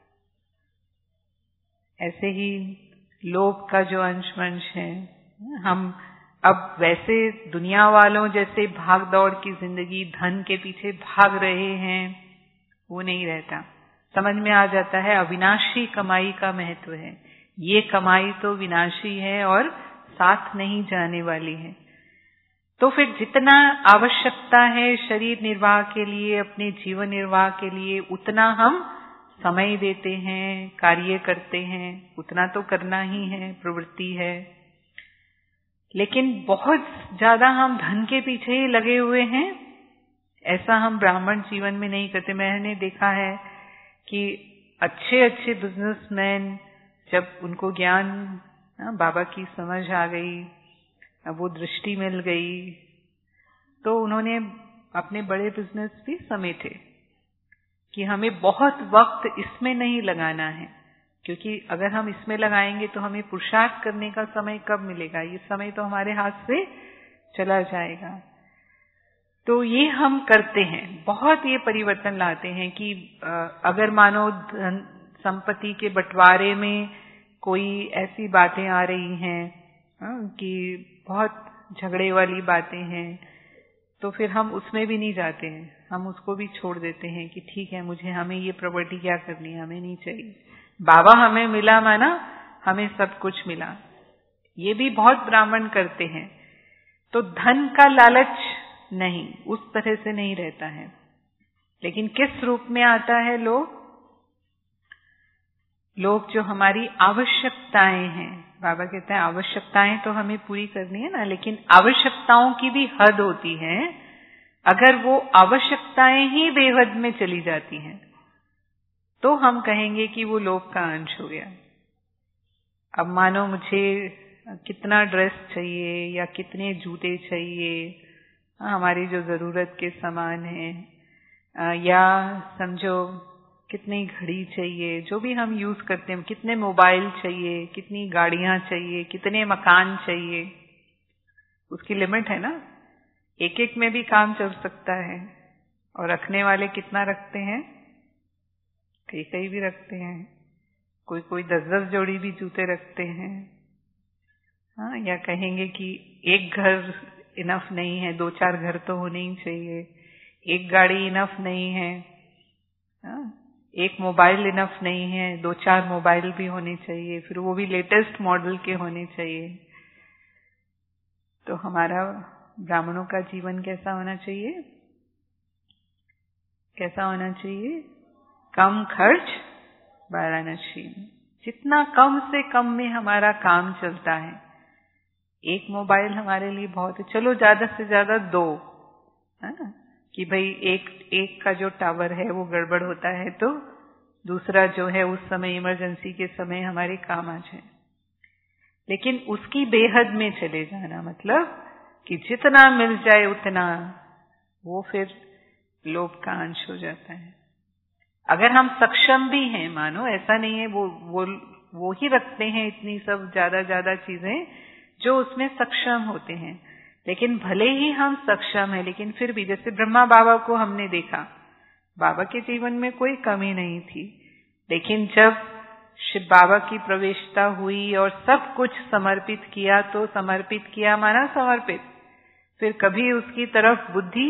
ऐसे ही लोभ का जो अंश वंश है, हम अब वैसे दुनिया वालों जैसे भाग दौड़ की जिंदगी, धन के पीछे भाग रहे हैं, वो नहीं रहता। समझ में आ जाता है अविनाशी कमाई का महत्व है। ये कमाई तो विनाशी है और साथ नहीं जाने वाली है। तो फिर जितना आवश्यकता है शरीर निर्वाह के लिए, अपने जीवन निर्वाह के लिए, उतना हम समय देते हैं, कार्य करते हैं, उतना तो करना ही है, प्रवृत्ति है। लेकिन बहुत ज्यादा हम धन के पीछे ही लगे हुए हैं, ऐसा हम ब्राह्मण जीवन में नहीं करते। मैंने देखा है कि अच्छे अच्छे बिजनेसमैन, जब उनको ज्ञान, बाबा की समझ आ गई, वो दृष्टि मिल गई, तो उन्होंने अपने बड़े बिजनेस भी समेटे कि हमें बहुत वक्त इसमें नहीं लगाना है, क्योंकि अगर हम इसमें लगाएंगे तो हमें पुरुषार्थ करने का समय कब मिलेगा, ये समय तो हमारे हाथ से चला जाएगा। तो ये हम करते हैं, बहुत ये परिवर्तन लाते हैं कि अगर मानो धन संपत्ति के बंटवारे में कोई ऐसी बातें आ रही हैं कि बहुत झगड़े वाली बातें हैं, तो फिर हम उसमें भी नहीं जाते हैं, हम उसको भी छोड़ देते हैं कि ठीक है, हमें ये प्रॉपर्टी क्या करनी है, हमें नहीं चाहिए। बाबा हमें मिला माना हमें सब कुछ मिला। ये भी बहुत ब्राह्मण करते हैं। तो धन का लालच नहीं, उस तरह से नहीं रहता है। लेकिन किस रूप में आता है? लोग जो हमारी आवश्यकताएं हैं, बाबा कहते हैं आवश्यकताएं तो हमें पूरी करनी है ना, लेकिन आवश्यकताओं की भी हद होती है। अगर वो आवश्यकताएं ही बेहद में चली जाती हैं तो हम कहेंगे कि वो लोभ का अंश हो गया। अब मानो मुझे कितना ड्रेस चाहिए या कितने जूते चाहिए, हमारी जो जरूरत के सामान है, या समझो कितनी घड़ी चाहिए, जो भी हम यूज करते हैं, कितने मोबाइल चाहिए, कितनी गाड़ियां चाहिए, कितने मकान चाहिए, उसकी लिमिट है ना। एक एक में भी काम चल सकता है। और रखने वाले कितना रखते हैं? कई कई भी रखते हैं। कोई कोई 10-10 जोड़ी भी जूते रखते हैं। हाँ, या कहेंगे कि एक घर इनफ नहीं है, 2-4 घर तो होने ही चाहिए। एक गाड़ी इनफ नहीं है, हाँ, एक मोबाइल इनफ नहीं है, 2-4 मोबाइल भी होने चाहिए, फिर वो भी लेटेस्ट मॉडल के होने चाहिए। तो हमारा ब्राह्मणों का जीवन कैसा होना चाहिए? कैसा होना चाहिए? कम खर्च वाराणसी में। जितना कम से कम में हमारा काम चलता है। एक मोबाइल हमारे लिए बहुत है, चलो ज्यादा से ज्यादा 2, है ना, कि भाई एक का जो टावर है वो गड़बड़ होता है तो दूसरा जो है उस समय इमरजेंसी के समय हमारे काम आ जाए। लेकिन उसकी बेहद में चले जाना, मतलब कि जितना मिल जाए उतना, वो फिर लोभ का अंश हो जाता है। अगर हम सक्षम भी हैं, मानो ऐसा नहीं है, वो ही रखते हैं इतनी सब ज्यादा चीजें जो उसमें सक्षम होते हैं। लेकिन भले ही हम सक्षम हैं, लेकिन फिर भी जैसे ब्रह्मा बाबा को हमने देखा, बाबा के जीवन में कोई कमी नहीं थी, लेकिन जब शिव बाबा की प्रवेशता हुई और सब कुछ समर्पित किया, तो समर्पित किया माना समर्पित, फिर कभी उसकी तरफ बुद्धि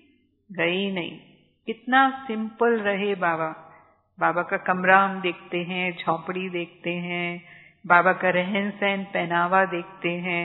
गई नहीं। कितना सिंपल रहे बाबा। बाबा का कमरा हम देखते हैं, झोपड़ी देखते हैं, बाबा का रहन सहन पहनावा देखते हैं,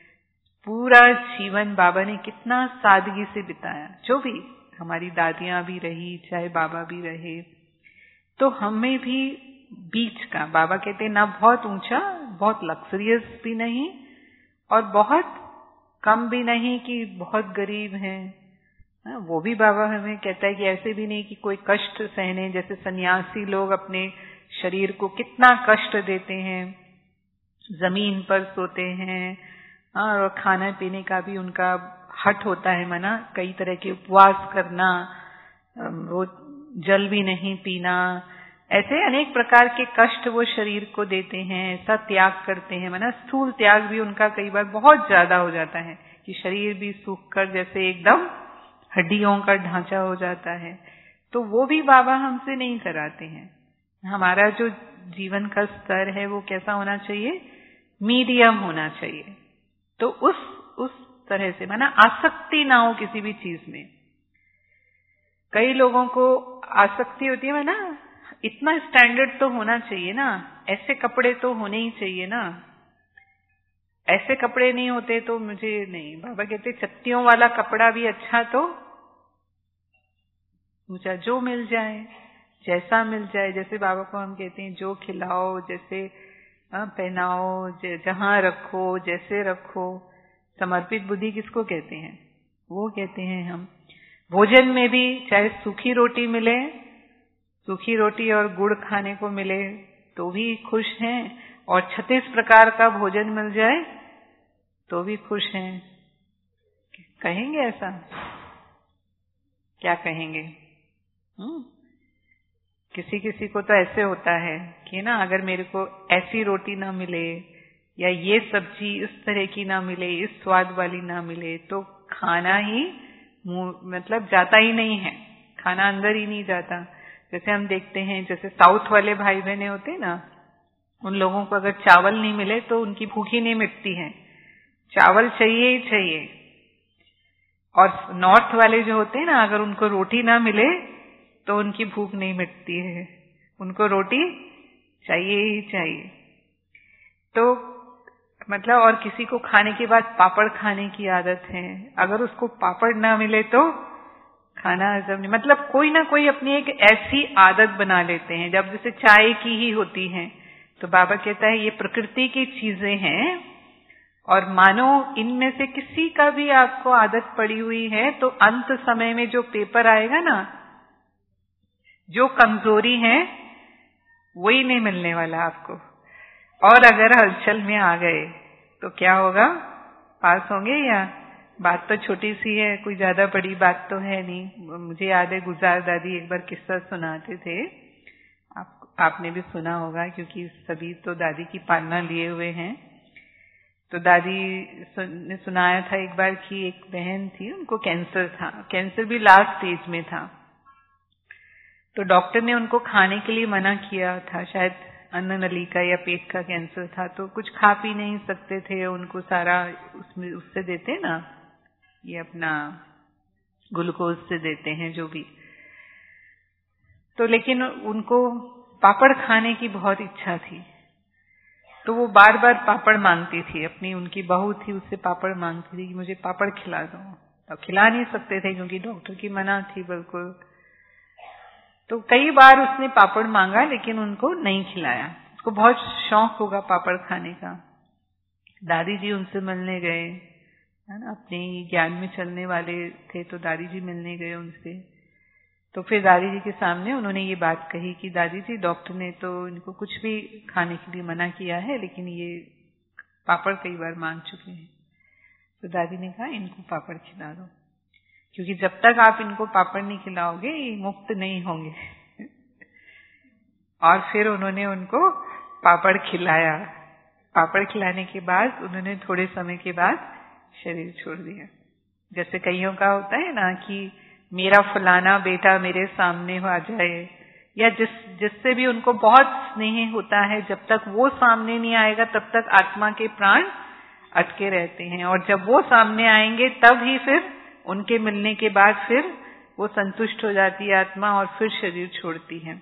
पूरा जीवन बाबा ने कितना सादगी से बिताया। जो भी हमारी दादियां भी रही, चाहे बाबा भी रहे, तो हमें भी बीच का, बाबा कहते हैं ना बहुत ऊंचा, बहुत लग्जरियस भी नहीं और बहुत कम भी नहीं कि बहुत गरीब हैं। वो भी बाबा हमें कहता है कि ऐसे भी नहीं कि कोई कष्ट सहने, जैसे सन्यासी लोग अपने शरीर को कितना कष्ट देते हैं, जमीन पर सोते हैं, और खाना पीने का भी उनका हट होता है, मना कई तरह के उपवास करना, वो जल भी नहीं पीना, ऐसे अनेक प्रकार के कष्ट वो शरीर को देते हैं, ऐसा त्याग करते हैं, मना स्थूल त्याग भी उनका कई बार बहुत ज्यादा हो जाता है कि शरीर भी सूख कर जैसे एकदम हड्डियों का ढांचा हो जाता है। तो वो भी बाबा हमसे नहीं कराते हैं। हमारा जो जीवन का स्तर है वो कैसा होना चाहिए? मीडियम होना चाहिए। तो उस तरह से, माना आसक्ति ना हो किसी भी चीज में। कई लोगों को आसक्ति होती है, ना इतना स्टैंडर्ड तो होना चाहिए ना, ऐसे कपड़े तो होने ही चाहिए ना, ऐसे कपड़े नहीं होते तो मुझे नहीं। बाबा कहते चत्तियों वाला कपड़ा भी अच्छा, तो ऊंचा जो मिल जाए, जैसा मिल जाए, जैसे बाबा को हम कहते हैं जो खिलाओ, जैसे पहनाओ, जहां रखो, जैसे रखो। समर्पित बुद्धि किसको कहते हैं? वो कहते हैं हम। भोजन में भी चाहे सूखी रोटी मिले, सूखी रोटी और गुड़ खाने को मिले तो भी खुश हैं, और 36 प्रकार का भोजन मिल जाए तो भी खुश हैं। कहेंगे ऐसा? क्या कहेंगे? किसी किसी को तो ऐसे होता है कि ना, अगर मेरे को ऐसी रोटी ना मिले या ये सब्जी इस तरह की ना मिले, इस स्वाद वाली ना मिले, तो खाना ही मतलब जाता ही नहीं है, खाना अंदर ही नहीं जाता। जैसे हम देखते हैं, जैसे साउथ वाले भाई बहने होते हैं ना, उन लोगों को अगर चावल नहीं मिले तो उनकी भूख ही नहीं मिटती है, चावल चाहिए ही चाहिए। और नॉर्थ वाले जो होते हैं ना, अगर उनको रोटी ना मिले तो उनकी भूख नहीं मिटती है, उनको रोटी चाहिए ही चाहिए। तो मतलब और किसी को खाने के बाद पापड़ खाने की आदत है, अगर उसको पापड़ ना मिले तो खाना हजम नहीं, मतलब कोई ना कोई अपनी एक ऐसी आदत बना लेते हैं। जब जैसे चाय की ही होती है तो बाबा कहता है ये प्रकृति की चीजें हैं, और मानो इनमें से किसी का भी आपको आदत पड़ी हुई है तो अंत समय में जो पेपर आएगा ना, जो कमजोरी है वही नहीं मिलने वाला आपको। और अगर हलचल में आ गए तो क्या होगा, पास होंगे या? बात तो छोटी सी है, कोई ज्यादा बड़ी बात तो है नहीं। मुझे याद है गुजार दादी एक बार किस्सा सुनाते थे, आपने भी सुना होगा क्योंकि सभी तो दादी की पालना लिए हुए हैं। तो दादी ने सुनाया था एक बार कि एक बहन थी, उनको कैंसर था, कैंसर भी लास्ट स्टेज में था। तो डॉक्टर ने उनको खाने के लिए मना किया था, शायद अन्न नलिका या पेट का कैंसर था, तो कुछ खा पी नहीं सकते थे, उनको सारा उससे देते ना, ये अपना ग्लूकोज से देते हैं जो भी। तो लेकिन उनको पापड़ खाने की बहुत इच्छा थी, तो वो बार बार पापड़ मांगती थी, अपनी उनकी बहू थी उससे पापड़ मांगती थी कि मुझे पापड़ खिला दो। तो खिला नहीं सकते थे क्योंकि डॉक्टर की मना थी बिल्कुल। तो कई बार उसने पापड़ मांगा लेकिन उनको नहीं खिलाया। उसको बहुत शौक होगा पापड़ खाने का। दादी जी उनसे मिलने गए, है ना, अपने ज्ञान में चलने वाले थे, तो दादी जी मिलने गए उनसे। तो फिर दादी जी के सामने उन्होंने ये बात कही कि दादी जी डॉक्टर ने तो इनको कुछ भी खाने के लिए मना किया है, लेकिन ये पापड़ कई बार मांग चुके हैं। तो दादी ने कहा इनको पापड़ खिला दो, क्योंकि जब तक आप इनको पापड़ नहीं खिलाओगे ये मुक्त नहीं होंगे। और फिर उन्होंने उनको पापड़ खिलाया। पापड़ खिलाने के बाद उन्होंने थोड़े समय के बाद शरीर छोड़ दिया। जैसे कईयों का होता है ना कि मेरा फलाना बेटा मेरे सामने आ जाए, या जिससे भी उनको बहुत स्नेह होता है, जब तक वो सामने नहीं आएगा तब तक आत्मा के प्राण अटके रहते हैं, और जब वो सामने आएंगे तब ही फिर उनके मिलने के बाद फिर वो संतुष्ट हो जाती है आत्मा और फिर शरीर छोड़ती है।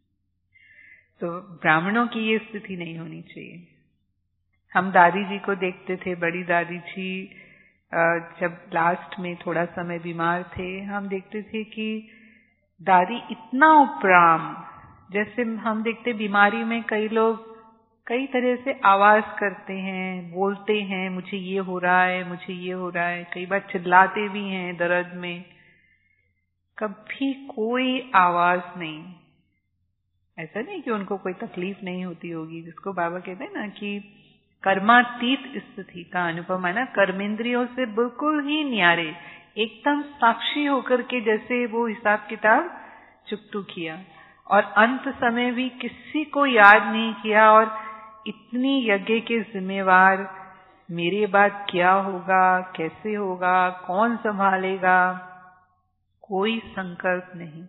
तो ब्राह्मणों की ये स्थिति नहीं होनी चाहिए। हम दादी जी को देखते थे, बड़ी दादी जी जब लास्ट में थोड़ा समय बीमार थे, हम देखते थे कि दादी इतना उपराम, जैसे हम देखते बीमारी में कई लोग कई तरह से आवाज करते हैं, बोलते हैं, मुझे ये हो रहा है, मुझे ये हो रहा है, कई बार चिल्लाते भी हैं दर्द में। कभी कोई आवाज नहीं, ऐसा नहीं कि उनको कोई तकलीफ नहीं होती होगी, जिसको बाबा कहते हैं ना कि कर्मातीत स्थिति का अनुभव है ना, कर्मेंद्रियों से बिल्कुल ही न्यारे, एकदम साक्षी होकर के जैसे वो हिसाब किताब चुकतू किया, और अंत समय भी किसी को याद नहीं किया, और इतनी यज्ञ के जिम्मेवार, मेरे बाद क्या होगा, कैसे होगा, कौन संभालेगा, कोई संकल्प नहीं,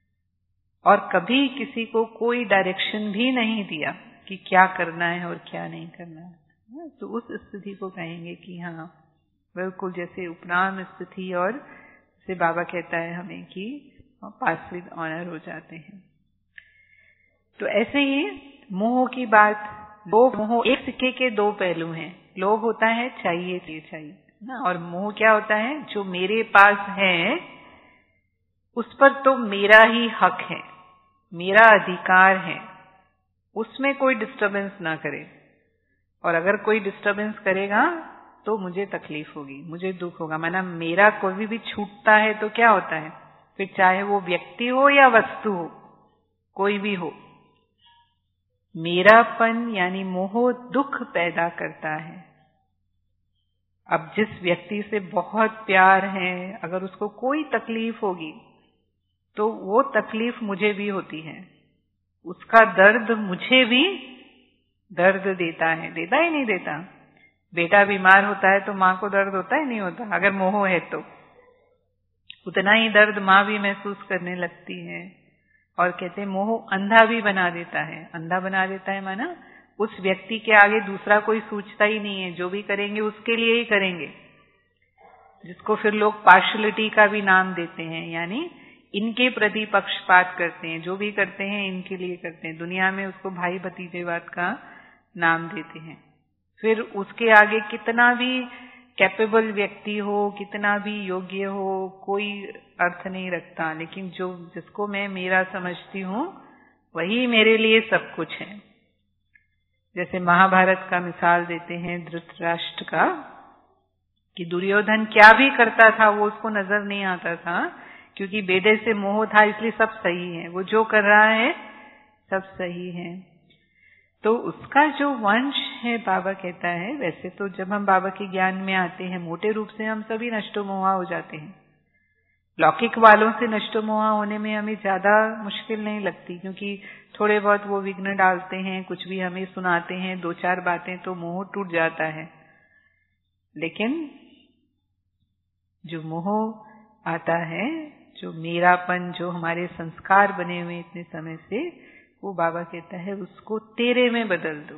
और कभी किसी को कोई डायरेक्शन भी नहीं दिया कि क्या करना है और क्या नहीं करना है। तो उस स्थिति को कहेंगे कि हाँ बिल्कुल जैसे उपराम स्थिति, और जैसे बाबा कहता है हमें कि पास विद ऑनर हो जाते हैं। तो ऐसे ही मोह की बात, लोभ मोह एक सिक्के के दो पहलू हैं। लोभ होता है चाहिए चाहिए ना, और मोह क्या होता है, जो मेरे पास है उस पर तो मेरा ही हक है, मेरा अधिकार है, उसमें कोई डिस्टरबेंस ना करे, और अगर कोई डिस्टरबेंस करेगा तो मुझे तकलीफ होगी, मुझे दुख होगा। माना मेरा कोई भी छूटता है तो क्या होता है, फिर चाहे वो व्यक्ति हो या वस्तु हो, कोई भी हो, मेरापन यानी मोह दुख पैदा करता है। अब जिस व्यक्ति से बहुत प्यार है, अगर उसको कोई तकलीफ होगी तो वो तकलीफ मुझे भी होती है, उसका दर्द मुझे भी दर्द देता है, देता ही नहीं देता। बेटा बीमार होता है तो माँ को दर्द होता है नहीं होता, अगर मोह है तो उतना ही दर्द माँ भी महसूस करने लगती है। और कहते हैं मोह अंधा भी बना देता है। अंधा बना देता है माना उस व्यक्ति के आगे दूसरा कोई सोचता ही नहीं है, जो भी करेंगे उसके लिए ही करेंगे, जिसको फिर लोग पार्शलिटी का भी नाम देते हैं, यानी इनके प्रति पक्षपात करते हैं, जो भी करते हैं इनके लिए करते हैं। दुनिया में उसको भाई भतीजेवाद का नाम देते हैं। फिर उसके आगे कितना भी कैपेबल व्यक्ति हो, कितना भी योग्य हो, कोई अर्थ नहीं रखता। लेकिन जिसको मैं मेरा समझती हूँ वही मेरे लिए सब कुछ है। जैसे महाभारत का मिसाल देते हैं धृतराष्ट्र का, कि दुर्योधन क्या भी करता था वो उसको नजर नहीं आता था, क्योंकि बेदे से मोह था, इसलिए सब सही है, वो जो कर रहा है सब सही है। तो उसका जो वंश है, बाबा कहता है, वैसे तो जब हम बाबा के ज्ञान में आते हैं मोटे रूप से हम सभी नष्टो मोहा हो जाते हैं। लौकिक वालों से नष्टो मोहा होने में हमें ज्यादा मुश्किल नहीं लगती, क्योंकि थोड़े बहुत वो विघ्न डालते हैं, कुछ भी हमें सुनाते हैं, 2-4 बातें तो मोह टूट जाता है। लेकिन जो मोह आता है, जो मेरापन, जो हमारे संस्कार बने हुए इतने समय से, वो बाबा कहता है उसको तेरे में बदल दो।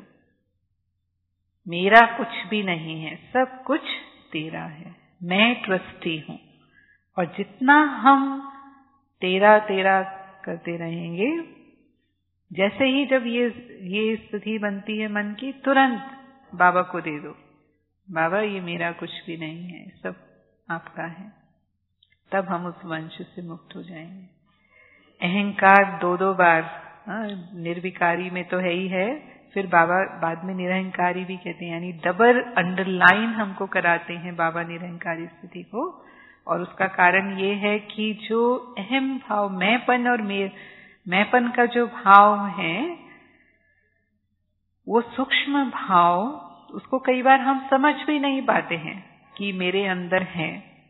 मेरा कुछ भी नहीं है, सब कुछ तेरा है, मैं ट्रस्टी हूं। और जितना हम तेरा तेरा करते रहेंगे, जैसे ही जब ये स्थिति बनती है मन की, तुरंत बाबा को दे दो, बाबा ये मेरा कुछ भी नहीं है, सब आपका है। तब हम उस वंश से मुक्त हो जाएंगे। अहंकार 2 बार, निर्विकारी में तो है ही है, फिर बाबा बाद में निरहंकारी भी कहते हैं, यानी डबल अंडरलाइन हमको कराते हैं बाबा निरहंकारी स्थिति को। और उसका कारण ये है कि जो अहम भाव, मैंपन और मैंपन का जो भाव है, वो सूक्ष्म भाव, उसको कई बार हम समझ भी नहीं पाते हैं कि मेरे अंदर है।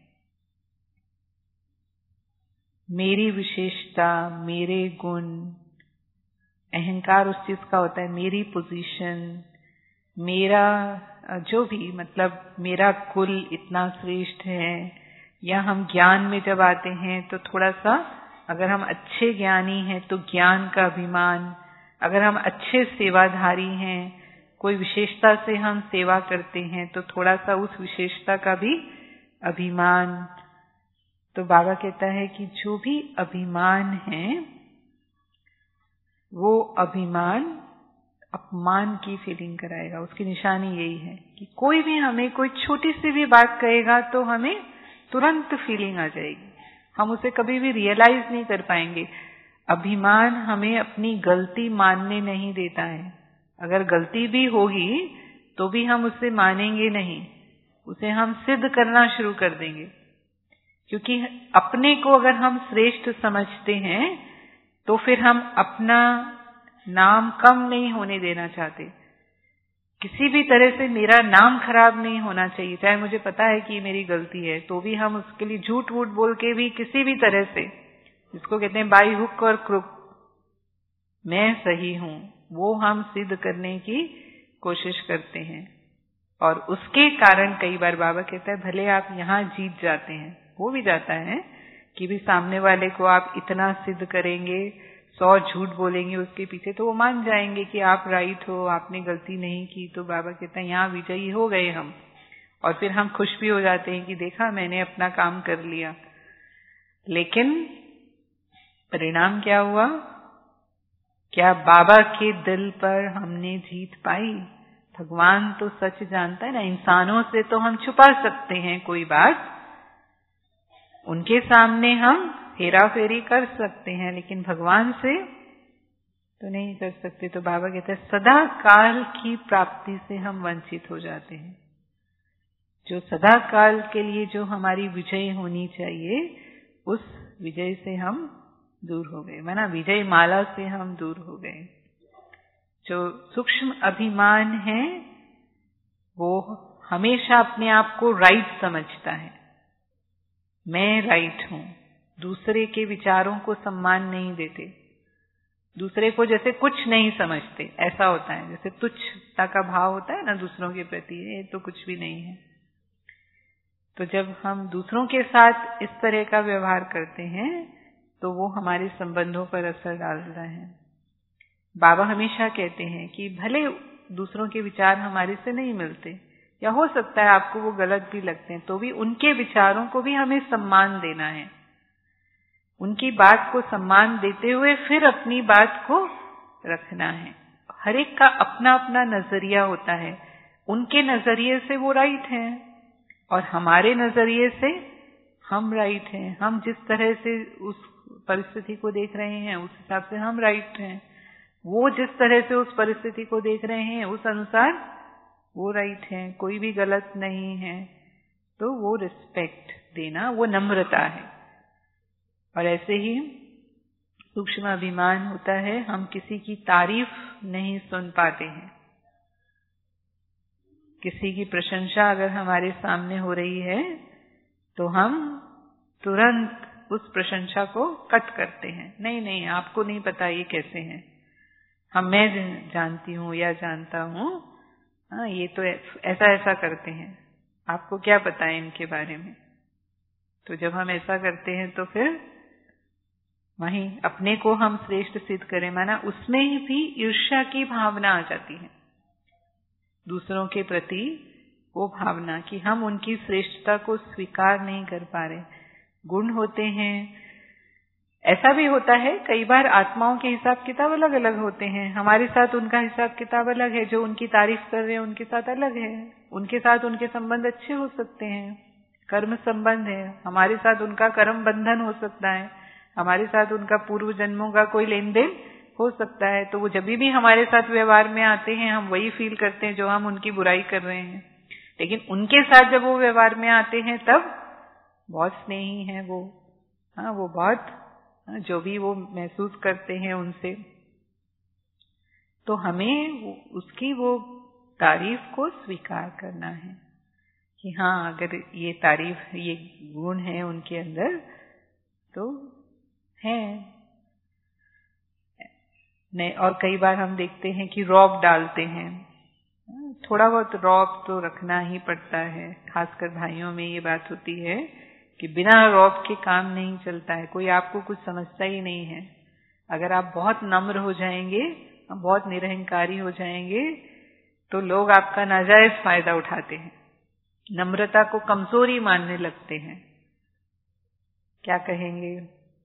मेरी विशेषता, मेरे गुण, अहंकार उस चीज का होता है, मेरी पोजीशन, मेरा जो भी, मतलब मेरा कुल इतना श्रेष्ठ है। या हम ज्ञान में जब आते हैं तो थोड़ा सा, अगर हम अच्छे ज्ञानी हैं तो ज्ञान का अभिमान, अगर हम अच्छे सेवाधारी हैं, कोई विशेषता से हम सेवा करते हैं तो थोड़ा सा उस विशेषता का भी अभिमान। तो बाबा कहता है कि जो भी अभिमान है, वो अभिमान अपमान की फीलिंग कराएगा। उसकी निशानी यही है कि कोई भी हमें कोई छोटी सी भी बात कहेगा तो हमें तुरंत फीलिंग आ जाएगी, हम उसे कभी भी रियलाइज नहीं कर पाएंगे। अभिमान हमें अपनी गलती मानने नहीं देता है। अगर गलती भी होगी तो भी हम उसे मानेंगे नहीं, उसे हम सिद्ध करना शुरू कर देंगे। क्योंकि अपने को अगर हम श्रेष्ठ समझते हैं तो फिर हम अपना नाम कम नहीं होने देना चाहते। किसी भी तरह से मेरा नाम खराब नहीं होना चाहिए, चाहे मुझे पता है कि मेरी गलती है तो भी हम उसके लिए झूठ वूठ बोल के भी किसी भी तरह से, जिसको कहते हैं बाई हुक और क्रुक, मैं सही हूं, वो हम सिद्ध करने की कोशिश करते हैं। और उसके कारण कई बार बाबा कहता है भले आप यहाँ जीत जाते हैं, हो भी जाता है कि भी सामने वाले को आप इतना सिद्ध करेंगे, 100 झूठ बोलेंगे उसके पीछे, तो वो मान जाएंगे कि आप राइट हो, आपने गलती नहीं की। तो बाबा कहता है यहाँ विजयी हो गए हम, और फिर हम खुश भी हो जाते हैं कि देखा मैंने अपना काम कर लिया। लेकिन परिणाम क्या हुआ? क्या बाबा के दिल पर हमने जीत पाई? भगवान तो सच जानता है ना, इंसानों से तो हम छुपा सकते हैं कोई बात, उनके सामने हम हेरा फेरी कर सकते हैं, लेकिन भगवान से तो नहीं कर सकते। तो बाबा कहते हैं सदा काल की प्राप्ति से हम वंचित हो जाते हैं। जो सदा काल के लिए जो हमारी विजय होनी चाहिए, उस विजय से हम दूर हो गए, माना विजय माला से हम दूर हो गए। जो सूक्ष्म अभिमान है वो हमेशा अपने आप को राइट समझता है, मैं राइट हूं, दूसरे के विचारों को सम्मान नहीं देते, दूसरे को जैसे कुछ नहीं समझते, ऐसा होता है। जैसे तुच्छता का भाव होता है ना दूसरों के प्रति, ये तो कुछ भी नहीं है। तो जब हम दूसरों के साथ इस तरह का व्यवहार करते हैं तो वो हमारे संबंधों पर असर डालता है। बाबा हमेशा कहते हैं कि भले दूसरों के विचार हमारे से नहीं मिलते, या हो सकता है आपको वो गलत भी लगते हैं, तो भी उनके विचारों को भी हमें सम्मान देना है। उनकी बात को सम्मान देते हुए फिर अपनी बात को रखना है। हर एक का अपना अपना नजरिया होता है। उनके नजरिए से वो राइट हैं और हमारे नजरिए से हम राइट हैं। हम जिस तरह से उस परिस्थिति को देख रहे हैं उस हिसाब से हम राइट हैं, वो जिस तरह से उस परिस्थिति को देख रहे हैं उस अनुसार वो राइट हैं, कोई भी गलत नहीं है। तो वो रिस्पेक्ट देना, वो नम्रता है। और ऐसे ही सूक्ष्म अभिमान होता है, हम किसी की तारीफ नहीं सुन पाते हैं। किसी की प्रशंसा अगर हमारे सामने हो रही है तो हम तुरंत उस प्रशंसा को कट करते हैं। नहीं नहीं, आपको नहीं पता ये कैसे हैं, मैं जानती हूँ या जानता हूँ, हाँ ये तो ऐसा ऐसा करते हैं, आपको क्या पता है इनके बारे में। तो जब हम ऐसा करते हैं तो फिर वहीं अपने को हम श्रेष्ठ सिद्ध करें, माना उसमें ही भी ईर्ष्या की भावना आ जाती है, दूसरों के प्रति वो भावना कि हम उनकी श्रेष्ठता को स्वीकार नहीं कर पा रहे। गुण होते हैं, ऐसा भी होता है कई बार आत्माओं के हिसाब किताब अलग अलग होते हैं, हमारे साथ उनका हिसाब किताब अलग है। जो उनकी तारीफ कर रहे हैं उनके साथ अलग है, उनके साथ उनके संबंध अच्छे हो सकते हैं, कर्म संबंध है, हमारे साथ उनका कर्म बंधन हो सकता है, हमारे साथ उनका पूर्व जन्मों का कोई लेन देन हो सकता है। तो वो जब भी हमारे साथ व्यवहार में आते हैं हम वही फील करते हैं जो हम उनकी बुराई कर रहे हैं। लेकिन उनके साथ जब वो व्यवहार में आते हैं तब बहुत स्नेही है वो, हाँ वो बहुत, जो भी वो महसूस करते हैं उनसे, तो हमें उसकी वो तारीफ को स्वीकार करना है कि हाँ अगर ये तारीफ, ये गुण है उनके अंदर तो है। नहीं, और कई बार हम देखते हैं कि रौब डालते हैं, थोड़ा बहुत रौब तो रखना ही पड़ता है। खासकर भाइयों में ये बात होती है कि बिना रौब के काम नहीं चलता है, कोई आपको कुछ समझता ही नहीं है। अगर आप बहुत नम्र हो जाएंगे, बहुत निरहंकारी हो जाएंगे तो लोग आपका नाजायज फायदा उठाते हैं, नम्रता को कमजोरी मानने लगते हैं। क्या कहेंगे?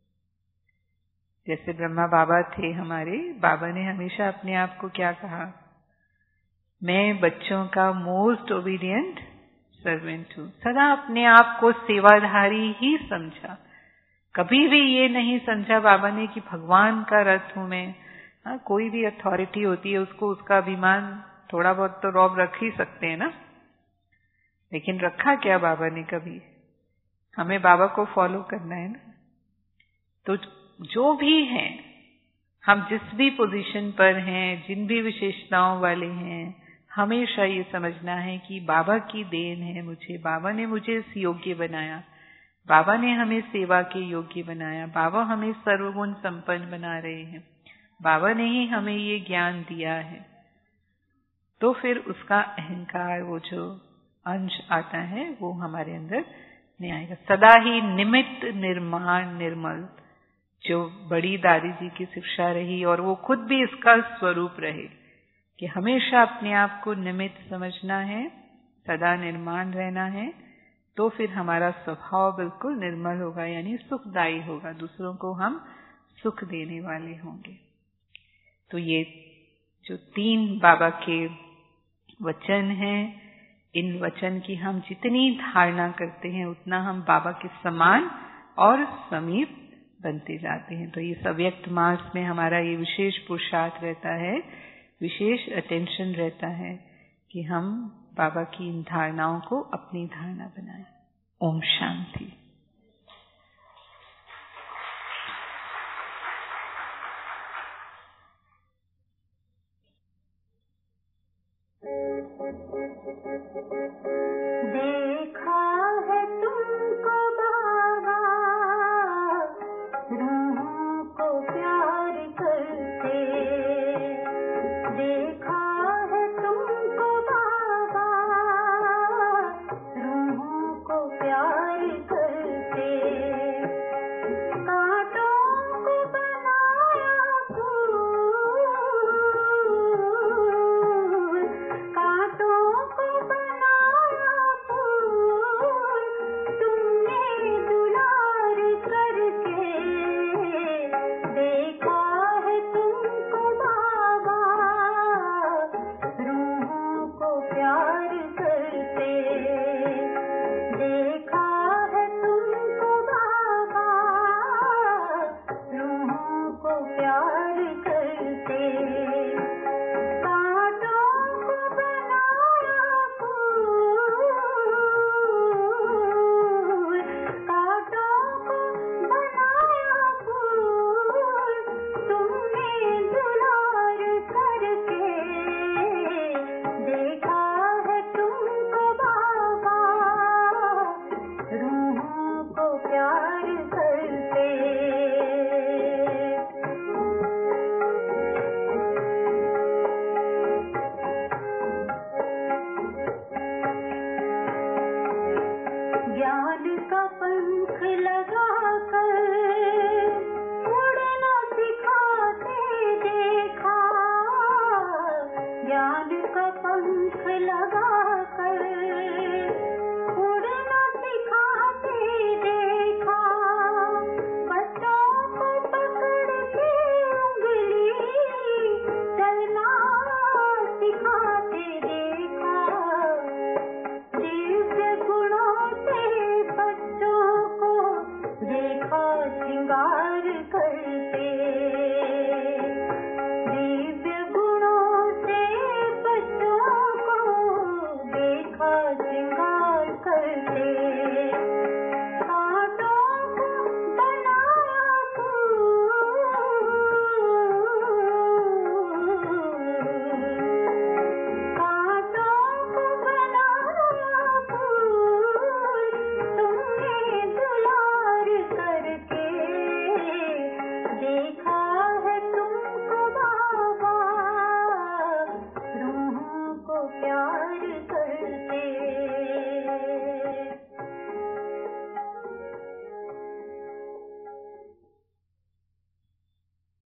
जैसे ब्रह्मा बाबा थे हमारे, बाबा ने हमेशा अपने आप को क्या कहा? मैं बच्चों का मोस्ट ओबीडिएंट सर्वेंट हूँ। सदा अपने आप को सेवाधारी ही समझा, कभी भी ये नहीं समझा बाबा ने कि भगवान का रथ हूं मैं। हाँ, कोई भी अथॉरिटी होती है उसको उसका अभिमान थोड़ा बहुत तो रौब रख ही सकते हैं ना, लेकिन रखा क्या बाबा ने कभी? हमें बाबा को फॉलो करना है ना। तो जो भी हैं, हम जिस भी पोजीशन पर हैं, जिन भी विशेषताओं वाले हैं, हमेशा ये समझना है कि बाबा की देन है मुझे, बाबा ने मुझे इस योग्य बनाया, बाबा ने हमें सेवा के योग्य बनाया, बाबा हमें सर्वगुण संपन्न बना रहे हैं, बाबा ने ही हमें ये ज्ञान दिया है। तो फिर उसका अहंकार, वो जो अंश आता है वो हमारे अंदर नहीं आएगा। सदा ही निमित्त निर्माण निर्मल, जो बड़ी दादी जी की शिक्षा रही और वो खुद भी इसका स्वरूप रहे कि हमेशा अपने आप को निमित्त समझना है, सदा निर्माण रहना है, तो फिर हमारा स्वभाव बिल्कुल निर्मल होगा, यानी सुखदायी होगा, दूसरों को हम सुख देने वाले होंगे। तो ये जो 3 बाबा के वचन हैं, इन वचन की हम जितनी धारणा करते हैं उतना हम बाबा के समान और समीप बनते जाते हैं। तो इस अव्यक्त मास में हमारा ये विशेष पुरुषार्थ रहता है, विशेष अटेंशन रहता है कि हम बाबा की इन धारणाओं को अपनी धारणा बनाएं। ओम शांति। देखा है तुमको बाबा, रूहों को प्यार करते, देखा है तुमको बाबा, रूहों को प्यार करते। प्यार करते, दिव्य गुणों से बच्चों को देखा श्रृंगार करते, कांटों को बनाया देखा